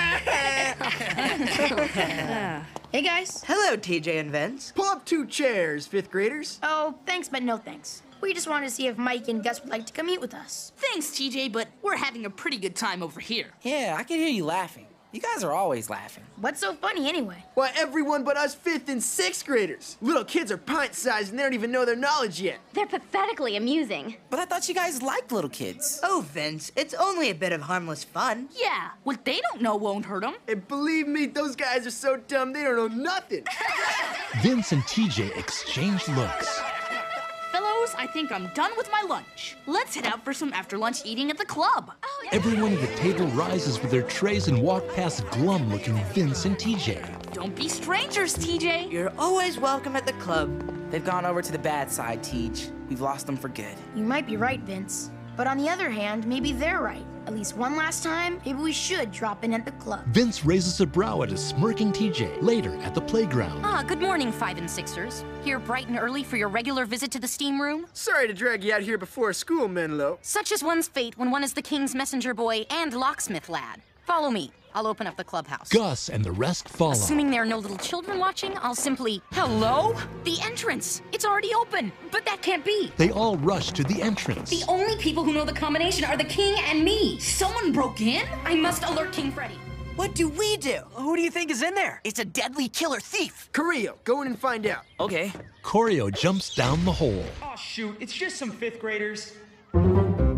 Hey, guys. Hello, TJ and Vince. Pull up 2 chairs, 5th graders. Oh, thanks, but no thanks. We just wanted to see if Mike and Gus would like to come eat with us. Thanks, TJ, but we're having a pretty good time over here. Yeah, I can hear you laughing. You guys are always laughing. What's so funny anyway? Why, everyone but us 5th and 6th graders. Little kids are pint-sized and they don't even know their knowledge yet. They're pathetically amusing. But I thought you guys liked little kids. Oh, Vince, it's only a bit of harmless fun. Yeah, what they don't know won't hurt them. And believe me, those guys are so dumb they don't know nothing. Vince and TJ exchange looks. Fellows, I think I'm done with my lunch. Let's head out for some after-lunch eating at the club. Everyone at the table rises with their trays and walk past glum-looking Vince and TJ. Don't be strangers, TJ. You're always welcome at the club. They've gone over to the bad side, Teej. We've lost them for good. You might be right, Vince. But on the other hand, maybe they're right. At least one last time, maybe we should drop in at the club. Vince raises a brow at a smirking TJ. Later, at the playground. Good morning, 5 and 6ers. Here bright and early for your regular visit to the steam room? Sorry to drag you out here before school, Menlo. Such is one's fate when one is the king's messenger boy and locksmith lad. Follow me. I'll open up the clubhouse. Gus and the rest follow. Assuming there are no little children watching, I'll simply... Hello? The entrance! It's already open! But that can't be! They all rush to the entrance. The only people who know the combination are the king and me! Someone broke in? I must alert King Freddy. What do we do? Who do you think is in there? It's a deadly killer thief. Carrillo, go in and find out. Okay. Corio jumps down the hole. Oh, shoot, it's just some 5th graders. That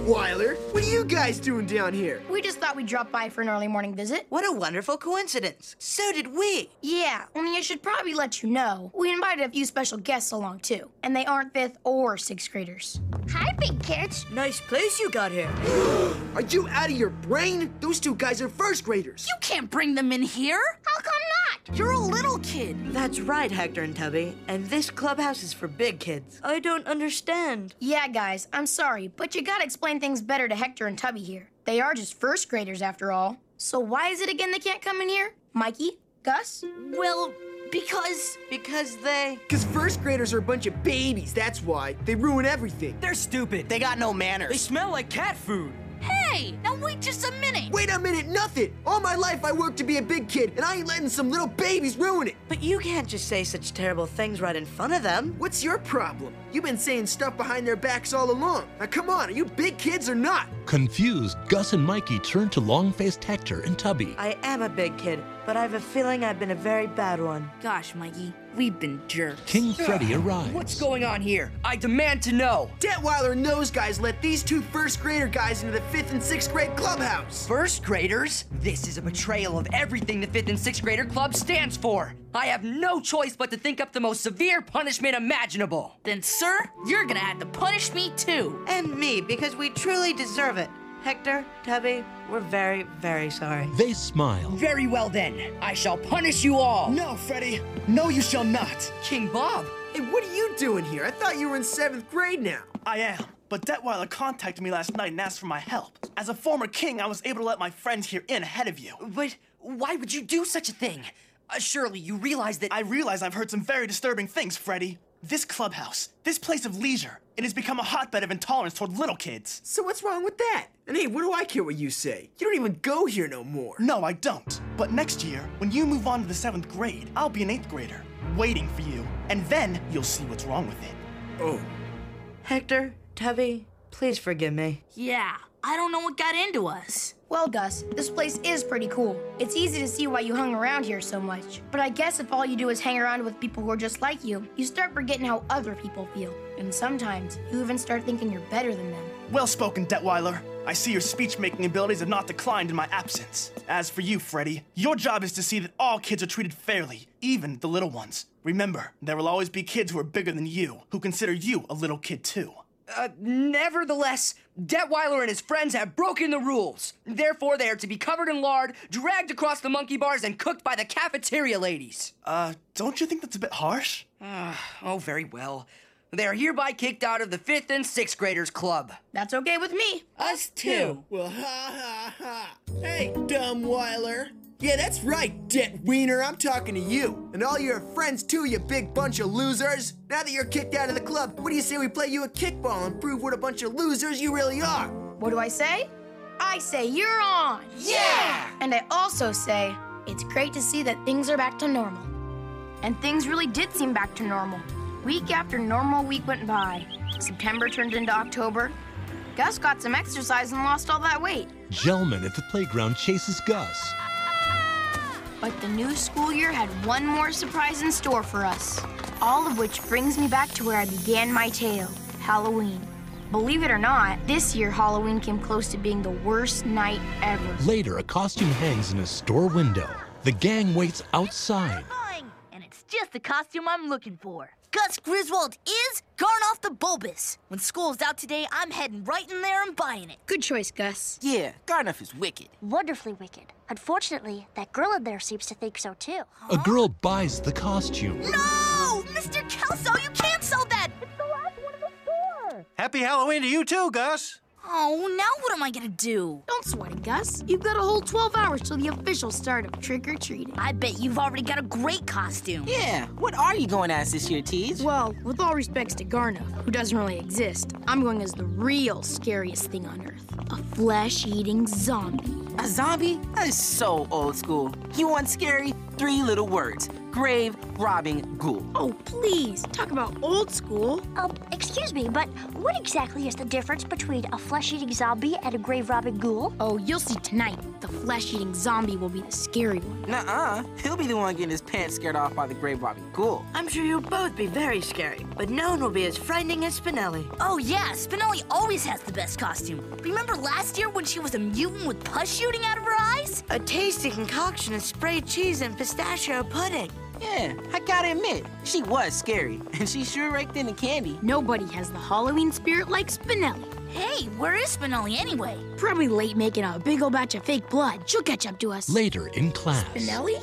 Detweiler, what are you guys doing down here? We just thought we'd drop by for an early morning visit. What a wonderful coincidence. So did we. Yeah, only I should probably let you know. We invited a few special guests along, too. And they aren't 5th or 6th graders. Hi, big kids. Nice place you got here. Are you out of your brain? Those 2 guys are 1st graders. You can't bring them in here. How come not? You're a little kid. That's right, Hector and Tubby. And this clubhouse is for big kids. I don't understand. Yeah, guys, I'm sorry, but you gotta explain things better to Hector and Tubby here. They are just 1st graders after all. So why is it again they can't come in here? Mikey? Gus? Well, because they... Because 1st graders are a bunch of babies, that's why. They ruin everything. They're stupid. They got no manners. They smell like cat food. Hey, now wait just a minute. Wait a minute, nothing. All my life I worked to be a big kid, and I ain't letting some little babies ruin it. But you can't just say such terrible things right in front of them. What's your problem? You've been saying stuff behind their backs all along. Now come on, are you big kids or not? Confused, Gus and Mikey turn to long-faced Hector and Tubby. I am a big kid, but I have a feeling I've been a very bad one. Gosh, Mikey, we've been jerks. King Freddy arrives. What's going on here? I demand to know. Detweiler and those guys let these 2 1st grader guys into the 5th and 6th grade clubhouse. 1st graders? This is a betrayal of everything the 5th and 6th grader club stands for. I have no choice but to think up the most severe punishment imaginable. Then, sir, you're gonna have to punish me too. And me, because we truly deserve it. Hector, Tubby, we're very, very sorry. They smile. Very well then. I shall punish you all. No, Freddy. No, you shall not. King Bob. Hey, what are you doing here? I thought you were in 7th grade now. I am, but Detweiler contacted me last night and asked for my help. As a former king, I was able to let my friends here in ahead of you. But why would you do such a thing? Surely you realize that... I realize I've heard some very disturbing things, Freddy. This clubhouse, this place of leisure, it has become a hotbed of intolerance toward little kids. So what's wrong with that? And hey, what do I care what you say? You don't even go here no more. No, I don't. But next year, when you move on to the 7th grade, I'll be an 8th grader, waiting for you. And then you'll see what's wrong with it. Oh. Hector, Tubby, please forgive me. Yeah, I don't know what got into us. Well, Gus, this place is pretty cool. It's easy to see why you hung around here so much. But I guess if all you do is hang around with people who are just like you start forgetting how other people feel. And sometimes you even start thinking you're better than them. Well spoken, Detweiler. I see your speech-making abilities have not declined in my absence. As for you, Freddy, your job is to see that all kids are treated fairly, even the little ones. Remember, there will always be kids who are bigger than you, who consider you a little kid too. Nevertheless, Detweiler and his friends have broken the rules. Therefore, they are to be covered in lard, dragged across the monkey bars, and cooked by the cafeteria ladies. Don't you think that's a bit harsh? Oh, very well. They are hereby kicked out of the 5th and 6th graders club. That's okay with me. Us too. Well, ha. Hey, Dumbweiler. Yeah, that's right, Detwiener. I'm talking to you. And all your friends too, you big bunch of losers. Now that you're kicked out of the club, what do you say we play you a kickball and prove what a bunch of losers you really are? What do I say? I say you're on. Yeah! And I also say it's great to see that things are back to normal. And things really did seem back to normal. Week after normal week went by. September turned into October. Gus got some exercise and lost all that weight. Gelman at the playground chases Gus. But the new school year had one more surprise in store for us. All of which brings me back to where I began my tale, Halloween. Believe it or not, this year Halloween came close to being the worst night ever. Later, a costume hangs in a store window. The gang waits outside. And it's just the costume I'm looking for. Gus Griswold is Garnoff the Bulbous. When school's out today, I'm heading right in there and buying it. Good choice, Gus. Yeah, Garnoff is wicked. Wonderfully wicked. Unfortunately, that girl in there seems to think so too. A girl buys the costume. No! Mr. Kelso, you can't sell that! It's the last one in the store! Happy Halloween to you too, Gus. Oh, now what am I gonna do? Don't sweat it, Gus. You've got a whole 12 hours till the official start of trick-or-treating. I bet you've already got a great costume. Yeah, what are you going as this year, Teej? Well, with all respects to Garnoff, who doesn't really exist, I'm going as the real scariest thing on Earth. A flesh-eating zombie. A zombie? That is so old school. You want scary? 3 little words. Grave robbing ghoul. Oh, please, talk about old school. Excuse me, but what exactly is the difference between a flesh-eating zombie and a grave-robbing ghoul? Oh, you'll see tonight. The flesh-eating zombie will be the scary one. Nuh-uh. He'll be the one getting his pants scared off by the grave robbing ghoul. I'm sure you'll both be very scary, but no one will be as frightening as Spinelli. Oh yeah, Spinelli always has the best costume. Remember last year when she was a mutant with pus shooting out of her eyes? A tasty concoction of sprayed cheese and pistachio pudding. Yeah, I gotta admit, she was scary, and she sure raked in the candy. Nobody has the Halloween spirit like Spinelli. Hey, where is Spinelli anyway? Probably late making a big old batch of fake blood. She'll catch up to us. Later in class. Spinelli?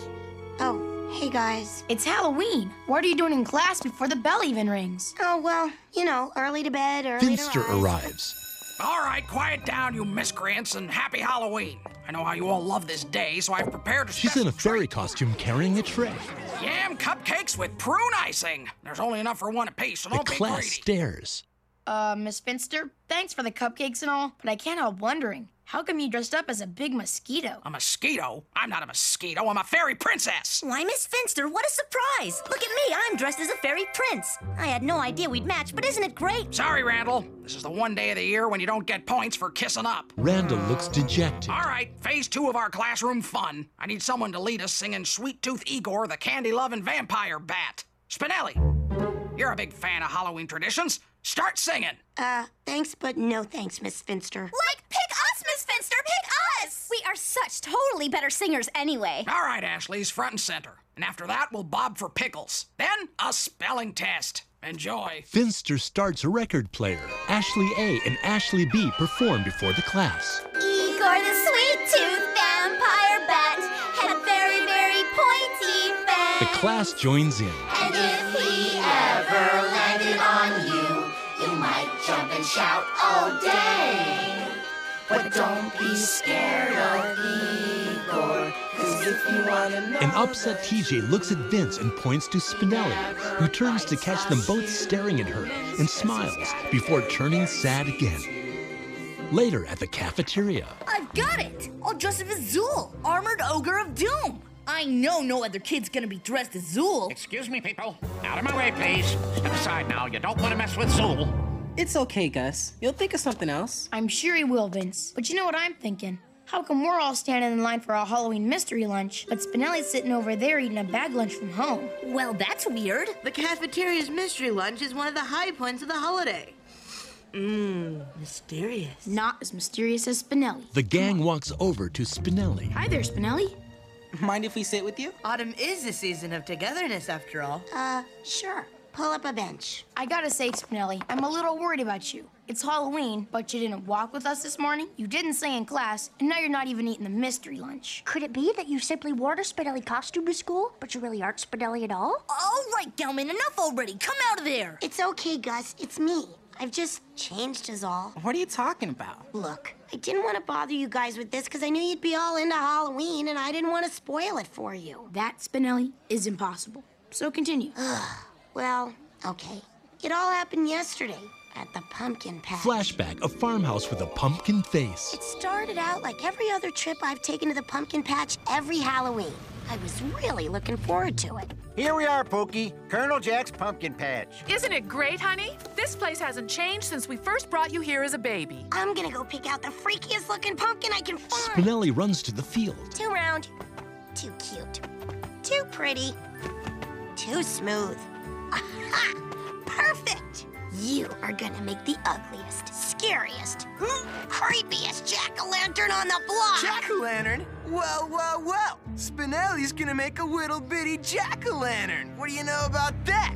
Oh, hey guys. It's Halloween. What are you doing in class before the bell even rings? Oh, well, you know, early to bed, early Finster to rise. arrives. All right, quiet down, you miscreants, and happy Halloween. I know how you all love this day, so I've prepared a She's in a fairy costume carrying a tray. yam cupcakes with prune icing. There's only enough for one apiece, so The don't be class greedy. stares. Miss Finster, thanks for the cupcakes and all, but I can't help wondering, how come you dressed up as a big mosquito? A mosquito? I'm not a mosquito, I'm a fairy princess. Why, Miss Finster, what a surprise! Look at me, I'm dressed as a fairy prince. I had no idea we'd match, but isn't it great? Sorry, Randall. This is the one day of the year when you don't get points for kissing up. Randall looks dejected. All right, phase 2 of our classroom fun. I need someone to lead us singing Sweet Tooth Igor, the candy-loving vampire bat. Spinelli, you're a big fan of Halloween traditions. Start singing. Thanks, but no thanks, Miss Finster. Like, pick us, Miss Finster, pick us! We are such totally better singers anyway. All right, Ashley's front and center. And after that, we'll bob for pickles. Then, a spelling test. Enjoy. Finster starts a record player. Ashley A and Ashley B perform before the class. Igor the sweet-tooth vampire bat had a very, very pointy fang. The class joins in. And if he ever landed on you, you might jump and shout all day. But don't be scared of Igor, 'cause if you wanna know. An upset TJ looks at Vince and points to Spinelli, who turns to catch them both staring at her and smiles before turning sad again. Later at the cafeteria. I've got it! I'll dress up as Zool, Armored Ogre of Doom. I know no other kid's gonna be dressed as Zool. Excuse me, people. Out of my way, please. Step aside now. You don't want to mess with Zool. It's okay, Gus. You'll think of something else. I'm sure he will, Vince. But you know what I'm thinking? How come we're all standing in line for a Halloween mystery lunch, but Spinelli's sitting over there eating a bag lunch from home? Well, that's weird. The cafeteria's mystery lunch is one of the high points of the holiday. Mysterious. Not as mysterious as Spinelli. The gang walks over to Spinelli. Hi there, Spinelli. Mind if we sit with you? Autumn is the season of togetherness, after all. Sure. Pull up a bench. I gotta say, Spinelli, I'm a little worried about you. It's Halloween, but you didn't walk with us this morning, you didn't sing in class, and now you're not even eating the mystery lunch. Could it be that you simply wore a Spinelli costume to school, but you really aren't Spinelli at all? All right, Gelman, enough already. Come out of there. It's okay, Gus. It's me. I've just changed is all. What are you talking about? Look, I didn't want to bother you guys with this because I knew you'd be all into Halloween and I didn't want to spoil it for you. That, Spinelli, is impossible. So continue. Well, okay. It all happened yesterday at the pumpkin patch. Flashback, a farmhouse with a pumpkin face. It started out like every other trip I've taken to the pumpkin patch every Halloween. I was really looking forward to it. Here we are, Pokey. Colonel Jack's pumpkin patch. Isn't it great, honey? This place hasn't changed since we first brought you here as a baby. I'm gonna go pick out the freakiest looking pumpkin I can find. Spinelli runs to the field. Too round, too cute, too pretty, too smooth. Aha! Perfect! You are gonna make the ugliest, scariest, creepiest jack-o'-lantern on the block! Jack-o'-lantern? Well, well, well. Spinelli's gonna make a little bitty jack-o'-lantern. What do you know about that?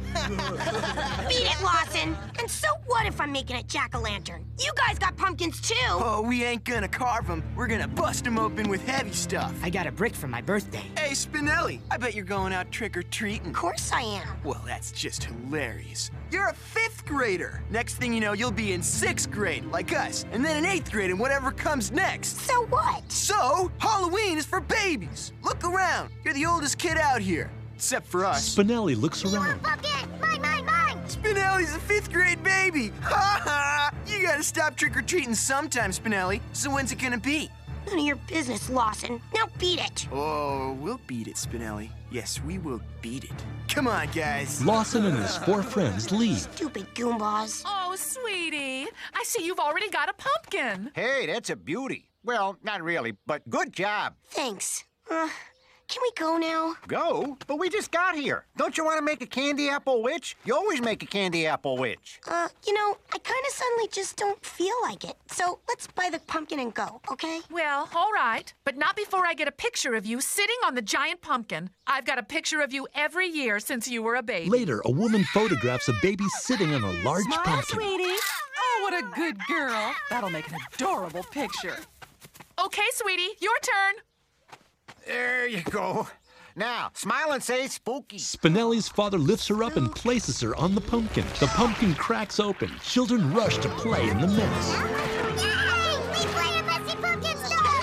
Beat it, Lawson! And so what if I'm making a jack-o'-lantern? You guys got pumpkins too! Oh, we ain't gonna carve them. We're gonna bust them open with heavy stuff. I got a brick for my birthday. Hey, Spinelli, I bet you're going out trick-or-treating. Of course I am. Well, that's just hilarious. You're a 5th grader. Next thing you know, you'll be in 6th grade, like us, and then in 8th grade and whatever comes next. So what? So, Halloween is for babies. Look around. You're the oldest kid out here, except for us. Spinelli looks around. Pumpkin! Mine, mine, mine! Spinelli's a 5th grade baby. Ha ha! You gotta stop trick-or-treating sometime, Spinelli. So when's it gonna be? None of your business, Lawson. Now beat it. Oh, we'll beat it, Spinelli. Yes, we will beat it. Come on, guys. Lawson and his 4 friends leave. Stupid Goombas. Oh, sweetie. I see you've already got a pumpkin. Hey, that's a beauty. Well, not really, but good job. Thanks. Can we go now? Go? But we just got here. Don't you want to make a candy apple witch? You always make a candy apple witch. You know, I kind of suddenly just don't feel like it. So let's buy the pumpkin and go, okay? Well, all right. But not before I get a picture of you sitting on the giant pumpkin. I've got a picture of you every year since you were a baby. Later, a woman photographs a baby sitting on a large Smile, pumpkin. sweetie. Oh, what a good girl. That'll make an adorable picture. Okay, sweetie, your turn. There you go. Now, smile and say spooky. Spinelli's father lifts her up and places her on the pumpkin. The pumpkin cracks open. Children rush to play in the mess. Yay! We played a messy pumpkin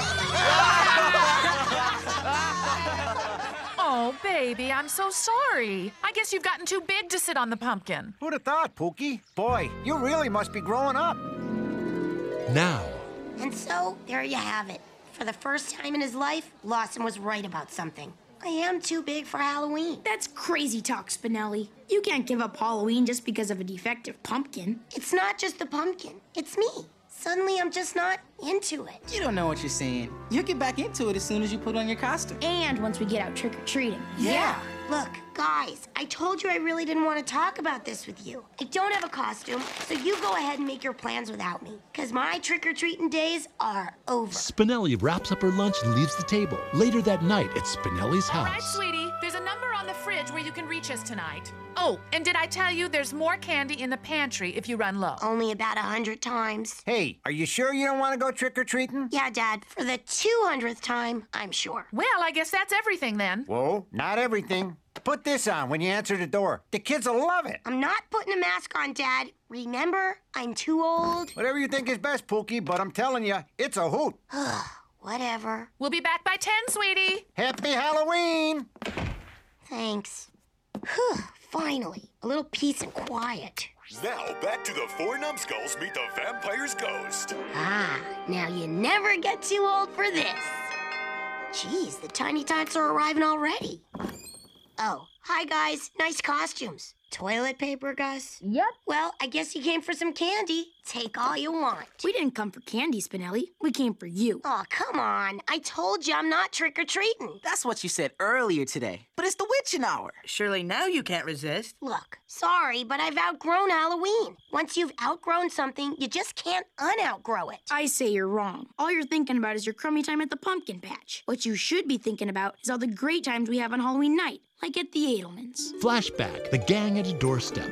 Oh, baby, I'm so sorry. I guess you've gotten too big to sit on the pumpkin. Who'd have thought, Pookie? Boy, you really must be growing up. Now. And so, there you have it. For the first time in his life, Lawson was right about something. I am too big for Halloween. That's crazy talk, Spinelli. You can't give up Halloween just because of a defective pumpkin. It's not just the pumpkin. It's me. Suddenly, I'm just not into it. You don't know what you're saying. You'll get back into it as soon as you put on your costume. And once we get out trick-or-treating. Yeah. Look, guys, I told you I really didn't want to talk about this with you. I don't have a costume, so you go ahead and make your plans without me. Because my trick-or-treating days are over. Spinelli wraps up her lunch and leaves the table. Later that night at Spinelli's All right, house. sweetie, there's a number on the fridge where you can reach us tonight. Oh, and did I tell you there's more candy in the pantry if you run low? Only about 100 times. Hey, are you sure you don't want to go trick-or-treating? Yeah, Dad, for the 200th time, I'm sure. Well, I guess that's everything then. Whoa, not everything. Put this on when you answer the door. The kids will love it. I'm not putting a mask on, Dad. Remember, I'm too old. Whatever you think is best, Pookie, but I'm telling you, it's a hoot. Whatever. We'll be back by 10, sweetie. Happy Halloween! Thanks. Whew, finally, a little peace and quiet. Now, back to the 4 numbskulls meet the vampire's ghost. Ah, now you never get too old for this. Geez, the Tiny Tots are arriving already. Oh, hi guys, nice costumes. Toilet paper, Gus? Yep. Well, I guess you came for some candy. Take all you want. We didn't come for candy, Spinelli. We came for you. Oh, come on. I told you I'm not trick-or-treating. That's what you said earlier today. But it's the witching hour. Surely now you can't resist. Look, sorry, but I've outgrown Halloween. Once you've outgrown something, you just can't un-outgrow it. I say you're wrong. All you're thinking about is your crummy time at the pumpkin patch. What you should be thinking about is all the great times we have on Halloween night, like at the Edelmans. Flashback, the gang at a doorstep.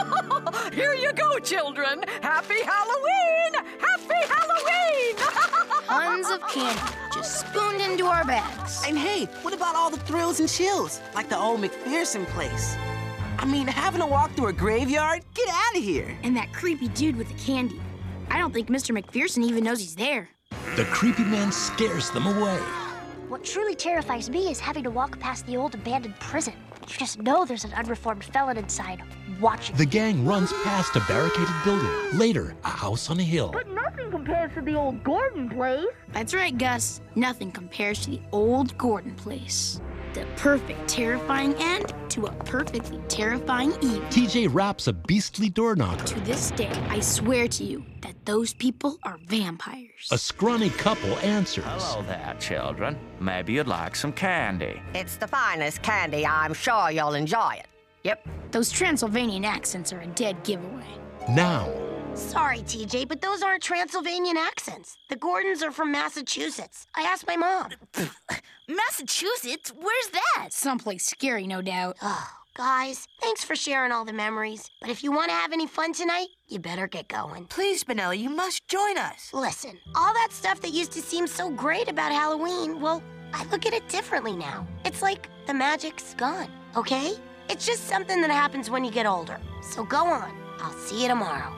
Here you go, children. Happy Halloween! Happy Halloween! Tons of candy just spooned into our bags. And hey, what about all the thrills and chills, like the old McPherson place? I mean, having to walk through a graveyard? Get out of here. And that creepy dude with the candy. I don't think Mr. McPherson even knows he's there. The creepy man scares them away. What truly terrifies me is having to walk past the old abandoned prison. You just know there's an unreformed felon inside, watching. The gang runs past a barricaded building. Later, a house on a hill. But nothing compares to the old Gordon place. That's right, Gus. Nothing compares to the old Gordon place. The perfect terrifying end to a perfectly terrifying evening. TJ wraps a beastly door knocker. To this day, I swear to you that those people are vampires. A scrawny couple answers. Hello there, children. Maybe you'd like some candy. It's the finest candy. I'm sure you'll enjoy it. Yep. Those Transylvanian accents are a dead giveaway. Now. Sorry, TJ, but those aren't Transylvanian accents. The Gordons are from Massachusetts. I asked my mom. Massachusetts? Where's that? Someplace scary, no doubt. Oh, guys, thanks for sharing all the memories. But if you want to have any fun tonight, you better get going. Please, Spinelli, you must join us. Listen, all that stuff that used to seem so great about Halloween, well, I look at it differently now. It's like the magic's gone, okay? It's just something that happens when you get older. So go on. I'll see you tomorrow.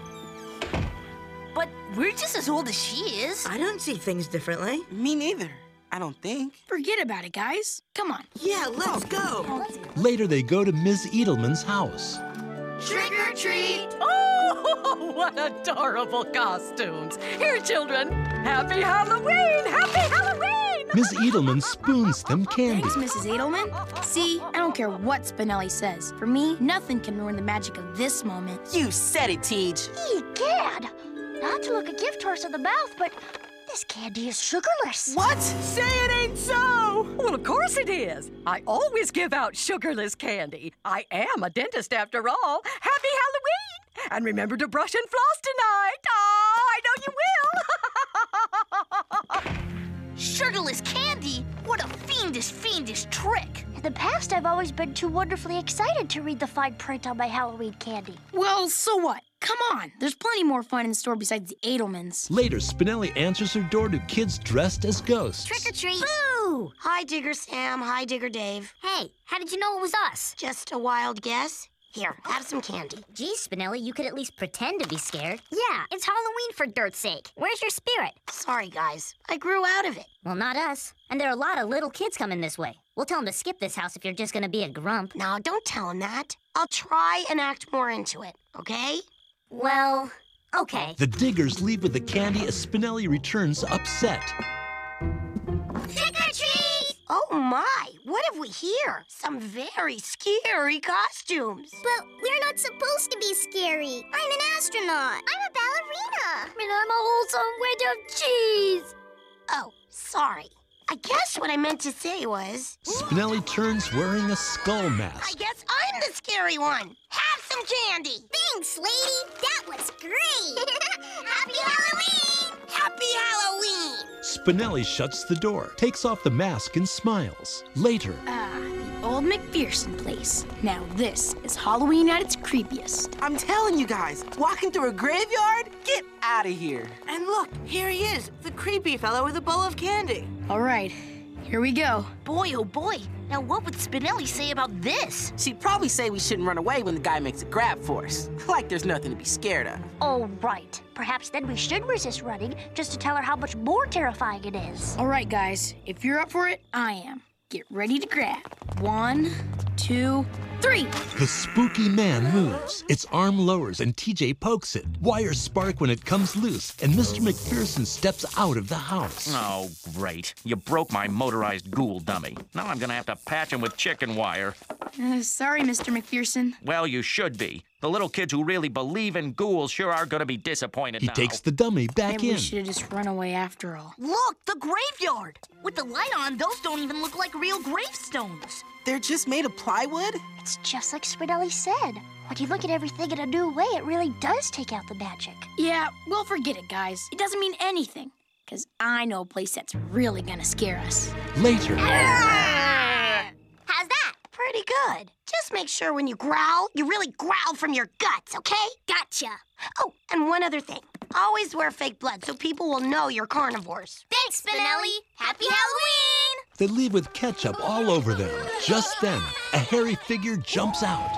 But we're just as old as she is. I don't see things differently. Me neither. I don't think. Forget about it, guys. Come on. Yeah, let's go. Later, they go to Ms. Edelman's house. Trick or treat! Oh, what adorable costumes. Here, children. Happy Halloween! Happy Halloween! Ms. Edelman spoons them candy. Thanks, Mrs. Edelman. See, I don't care what Spinelli says. For me, nothing can ruin the magic of this moment. You said it, Tej. Egad! Not to look a gift horse in the mouth, but this candy is sugarless. What? Say it ain't so! Well, of course it is. I always give out sugarless candy. I am a dentist after all. Happy Halloween! And remember to brush and floss tonight. Oh, I know you will. Sugarless candy? What a fiendish trick. In the past, I've always been too wonderfully excited to read the fine print on my Halloween candy. Well, so what? Come on, there's plenty more fun in the store besides the Edelmans. Later, Spinelli answers her door to kids dressed as ghosts. Trick or treat. Boo! Hi, Digger Sam. Hi, Digger Dave. Hey, how did you know it was us? Just a wild guess. Here, have some candy. Geez, Spinelli, you could at least pretend to be scared. Yeah, it's Halloween for dirt's sake. Where's your spirit? Sorry, guys. I grew out of it. Well, not us. And there are a lot of little kids coming this way. We'll tell them to skip this house if you're just gonna be a grump. No, don't tell them that. I'll try and act more into it, okay? Well, okay. The Diggers leave with the candy as Spinelli returns upset. Trick or treat! Oh my, what have we here? Some very scary costumes. But we're not supposed to be scary. I'm an astronaut. I'm a ballerina. And I'm a wholesome wedge of cheese. Oh, sorry. I guess what I meant to say was... Spinelli turns wearing a skull mask. I guess I'm the scary one. Have some candy. Thanks, lady. That was great. Happy Halloween! Happy Halloween! Spinelli shuts the door, takes off the mask, and smiles. Later... the old McPherson place. Now this is Halloween at its creepiest. I'm telling you guys, walking through a graveyard? Get out of here. And look, here he is, the creepy fellow with a bowl of candy. All right, here we go. Boy, oh boy. Now what would Spinelli say about this? She'd probably say we shouldn't run away when the guy makes a grab for us. Like there's nothing to be scared of. Oh, right. Perhaps then we should resist running, just to tell her how much more terrifying it is. All right, guys, if you're up for it, I am. Get ready to grab. 1, 2, 3. The spooky man moves. Its arm lowers and TJ pokes it. Wires spark when it comes loose, and Mr. McPherson steps out of the house. Oh, great. You broke my motorized ghoul dummy. Now I'm gonna have to patch him with chicken wire. Sorry, Mr. McPherson. Well, you should be. The little kids who really believe in ghouls sure are gonna be disappointed He now. takes the dummy back Maybe in. we should have just run away after all. Look, the graveyard! With the light on, those don't even look like real gravestones. They're just made of plywood? It's just like Spinelli said. When you look at everything in a new way, it really does take out the magic. Yeah, well, forget it, guys. It doesn't mean anything. Because I know a place that's really gonna scare us. Later. How's that? Pretty good. Just make sure when you growl, you really growl from your guts, okay? Gotcha. Oh, and one other thing. Always wear fake blood so people will know you're carnivores. Thanks, Spinelli. Happy Halloween! They leave with ketchup all over them. Just then, a hairy figure jumps out.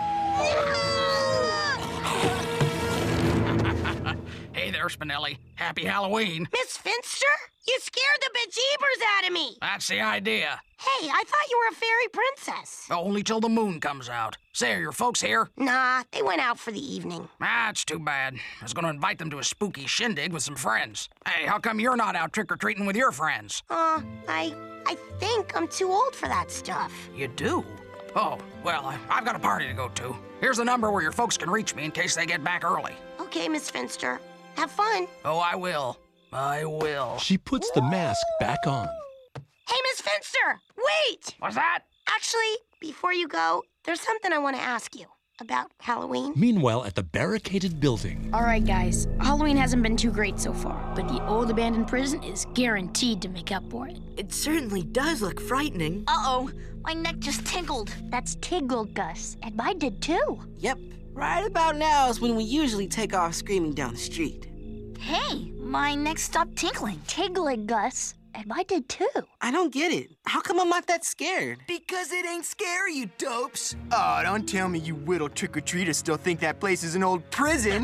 Hey there, Spinelli. Happy Halloween. Miss Finster? You scared the bejeebers out of me. That's the idea. Hey, I thought you were a fairy princess. Only till the moon comes out. Say, are your folks here? Nah, they went out for the evening. That's too bad. I was gonna invite them to a spooky shindig with some friends. Hey, how come you're not out trick-or-treating with your friends? I think I'm too old for that stuff. You do? Oh, well, I've got a party to go to. Here's the number where your folks can reach me in case they get back early. Okay, Miss Finster. Have fun. Oh, I will. I will. She puts the mask back on. Hey, Miss Finster! Wait! What's that? Actually, before you go, there's something I want to ask you about Halloween. Meanwhile, at the barricaded building. All right, guys. Halloween hasn't been too great so far, but the old abandoned prison is guaranteed to make up for it. It certainly does look frightening. Uh-oh, my neck just tingled. That's tingled, Gus. And mine did too. Yep. Right about now is when we usually take off screaming down the street. Hey, my neck stopped tinkling. Tingling, Gus. And mine did too. I don't get it. How come I'm not that scared? Because it ain't scary, you dopes. Oh, don't tell me you little trick-or-treaters still think that place is an old prison.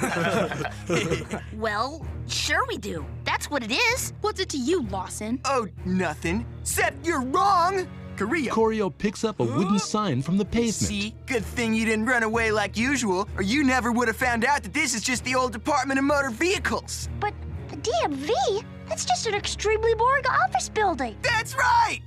Well, sure we do. That's what it is. What's it to you, Lawson? Oh, nothing. Except you're wrong. Korea. Corio picks up a wooden sign from the pavement. See? Good thing you didn't run away like usual, or you never would have found out that this is just the old Department of Motor Vehicles. But the DMV? It's just an extremely boring office building. That's right!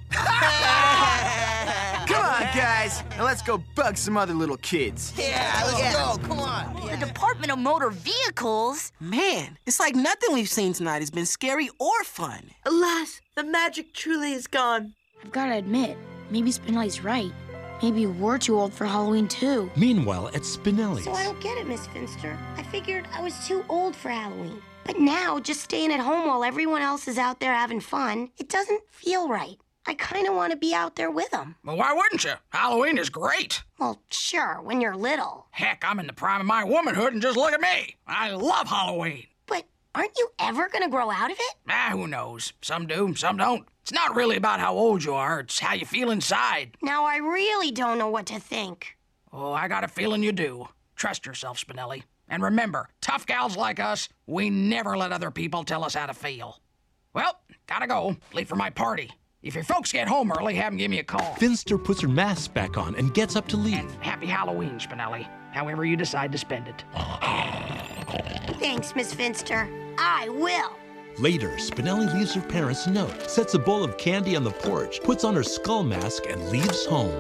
Come on, guys. Now let's go bug some other little kids. Yeah, let's go. Come on. The Department of Motor Vehicles? Man, it's like nothing we've seen tonight has been scary or fun. Alas, the magic truly is gone. I've got to admit, maybe Spinelli's right. Maybe we're too old for Halloween, too. Meanwhile, at Spinelli's. So I don't get it, Miss Finster. I figured I was too old for Halloween. But now, just staying at home while everyone else is out there having fun, it doesn't feel right. I kind of want to be out there with them. Well, why wouldn't you? Halloween is great. Well, sure, when you're little. Heck, I'm in the prime of my womanhood, and just look at me. I love Halloween. But aren't you ever going to grow out of it? Who knows? Some do, some don't. It's not really about how old you are, it's how you feel inside. Now I really don't know what to think. Oh, I got a feeling you do. Trust yourself, Spinelli. And remember, tough gals like us, we never let other people tell us how to feel. Well, gotta go. Late for my party. If your folks get home early, have them give me a call. Finster puts her mask back on and gets up to leave. And happy Halloween, Spinelli. However you decide to spend it. Thanks, Miss Finster. I will. Later, Spinelli leaves her parents a note, sets a bowl of candy on the porch, puts on her skull mask, and leaves home.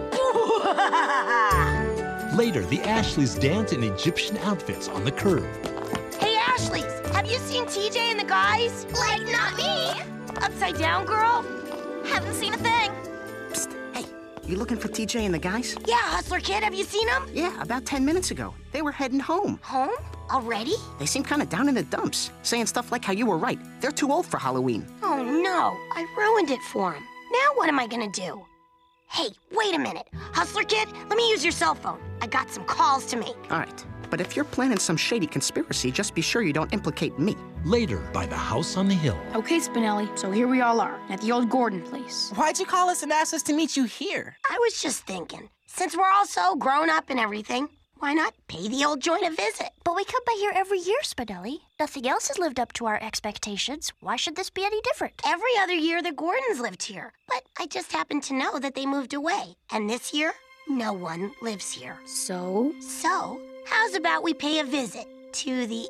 Later, the Ashleys dance in Egyptian outfits on the curb. Hey, Ashleys, have you seen TJ and the guys? Like, not me. Upside Down Girl? Haven't seen a thing. Psst, hey, you looking for TJ and the guys? Yeah, Hustler Kid, have you seen them? Yeah, about 10 minutes ago. They were heading home. Home? Already? They seem kind of down in the dumps, saying stuff like how you were right. They're too old for Halloween. Oh, no. I ruined it for them. Now what am I gonna do? Hey, wait a minute. Hustler Kid, let me use your cell phone. I got some calls to make. All right, but if you're planning some shady conspiracy, just be sure you don't implicate me. Later, by the house on the hill. Okay, Spinelli, so here we all are, at the old Gordon place. Why'd you call us and ask us to meet you here? I was just thinking, since we're all so grown up and everything, why not pay the old joint a visit? But we come by here every year, Spinelli. Nothing else has lived up to our expectations. Why should this be any different? Every other year, the Gordons lived here. But I just happened to know that they moved away. And this year, no one lives here. So? So, how's about we pay a visit to the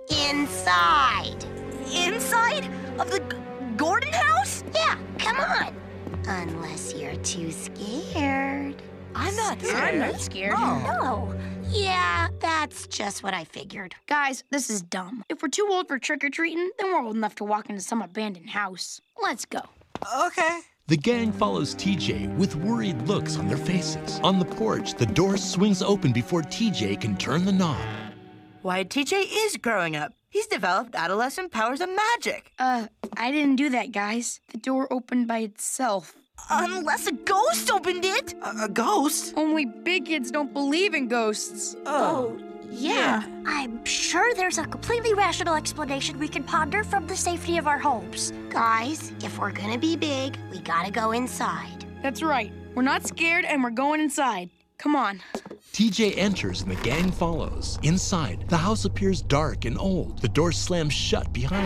inside? Inside of the Gordon house? Yeah, come on. Unless you're too scared. I'm not scared. I'm not scared. No. Yeah, that's just what I figured. Guys, this is dumb. If we're too old for trick-or-treating, then we're old enough to walk into some abandoned house. Let's go. Okay. The gang follows TJ with worried looks on their faces. On the porch, the door swings open before TJ can turn the knob. Why, TJ is growing up. He's developed adolescent powers of magic. I didn't do that, guys. The door opened by itself. Unless a ghost opened it. A ghost? Only big kids don't believe in ghosts. Oh, yeah. I'm sure there's a completely rational explanation we can ponder from the safety of our homes. Guys, if we're gonna be big, we gotta go inside. That's right. We're not scared and we're going inside. Come on. TJ enters and the gang follows. Inside, the house appears dark and old. The door slams shut behind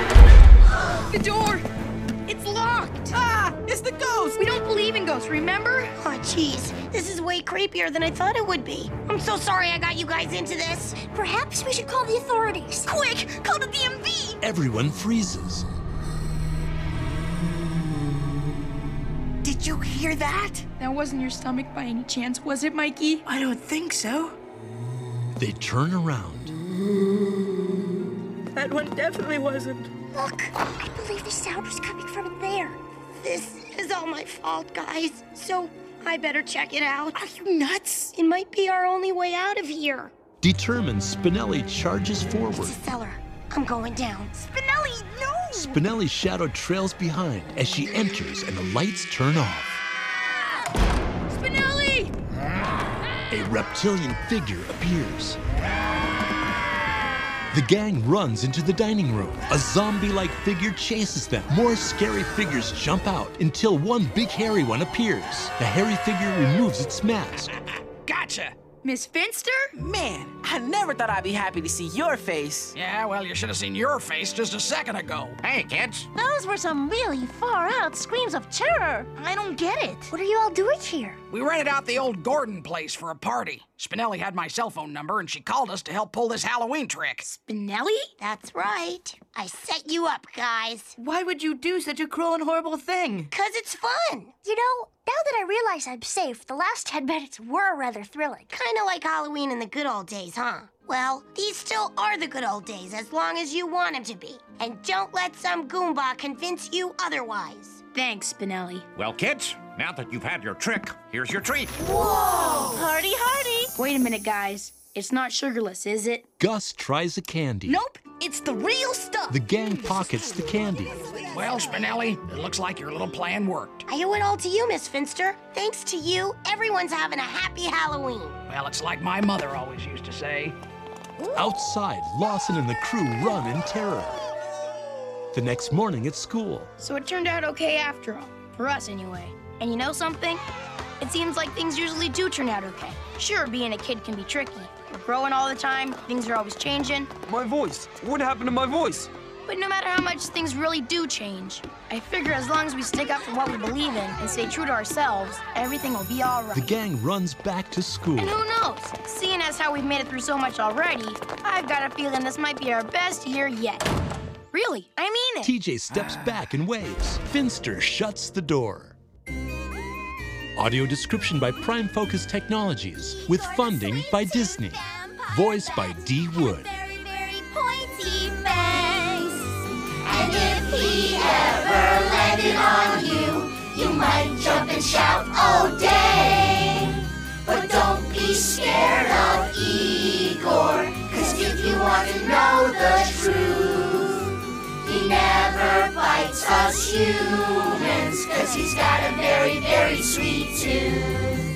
them. The door! It's locked! Ah! It's the ghost! We don't believe in ghosts, remember? Oh, jeez. This is way creepier than I thought it would be. I'm so sorry I got you guys into this. Perhaps we should call the authorities. Quick, call the DMV! Everyone freezes. Did you hear that? That wasn't your stomach by any chance, was it, Mikey? I don't think so. They turn around. That one definitely wasn't. Look, I believe the sound was coming from in there. This is all my fault, guys. So I better check it out. Are you nuts? It might be our only way out of here. Determined, Spinelli charges forward. It's a cellar. I'm going down. Spinelli, no! Spinelli's shadow trails behind as she enters and the lights turn off. Spinelli! A reptilian figure appears. The gang runs into the dining room. A zombie-like figure chases them. More scary figures jump out until one big hairy one appears. The hairy figure removes its mask. Gotcha! Miss Finster? Man, I never thought I'd be happy to see your face. Yeah, well, you should have seen your face just a second ago. Hey, kids. Those were some really far-out screams of terror. I don't get it. What are you all doing here? We rented out the old Gordon place for a party. Spinelli had my cell phone number, and she called us to help pull this Halloween trick. Spinelli? That's right. I set you up, guys. Why would you do such a cruel and horrible thing? 'Cause it's fun. You know, now that I realize I'm safe, the last 10 minutes were rather thrilling. Kind of like Halloween in the good old days, huh? Well, these still are the good old days as long as you want them to be. And don't let some Goomba convince you otherwise. Thanks, Spinelli. Well, kids, now that you've had your trick, here's your treat. Whoa! Hardy, hardy! Wait a minute, guys. It's not sugarless, is it? Gus tries a candy. Nope, it's the real stuff. The gang pockets the candy. Well, Spinelli, it looks like your little plan worked. I owe it all to you, Miss Finster. Thanks to you, everyone's having a happy Halloween. Well, it's like my mother always used to say. Outside, Lawson and the crew run in terror. The next morning at school. So it turned out okay after all. For us, anyway. And you know something? It seems like things usually do turn out okay. Sure, being a kid can be tricky. We're growing all the time, things are always changing. My voice. What happened to my voice? But no matter how much things really do change, I figure as long as we stick up for what we believe in and stay true to ourselves, everything will be all right. The gang runs back to school. And who knows? Seeing as how we've made it through so much already, I've got a feeling this might be our best year yet. Really, I mean it. TJ steps back and waves. Finster shuts the door. Audio description by Prime Focus Technologies, with funding by Disney. Voiced by D. Wood. Pointy fangs. And if he ever landed on you, you might jump and shout, "Oh, dang!" But don't be scared of Igor, 'cause if you want to know the truth, he never bites us humans, 'cause he's got a very, very sweet tooth.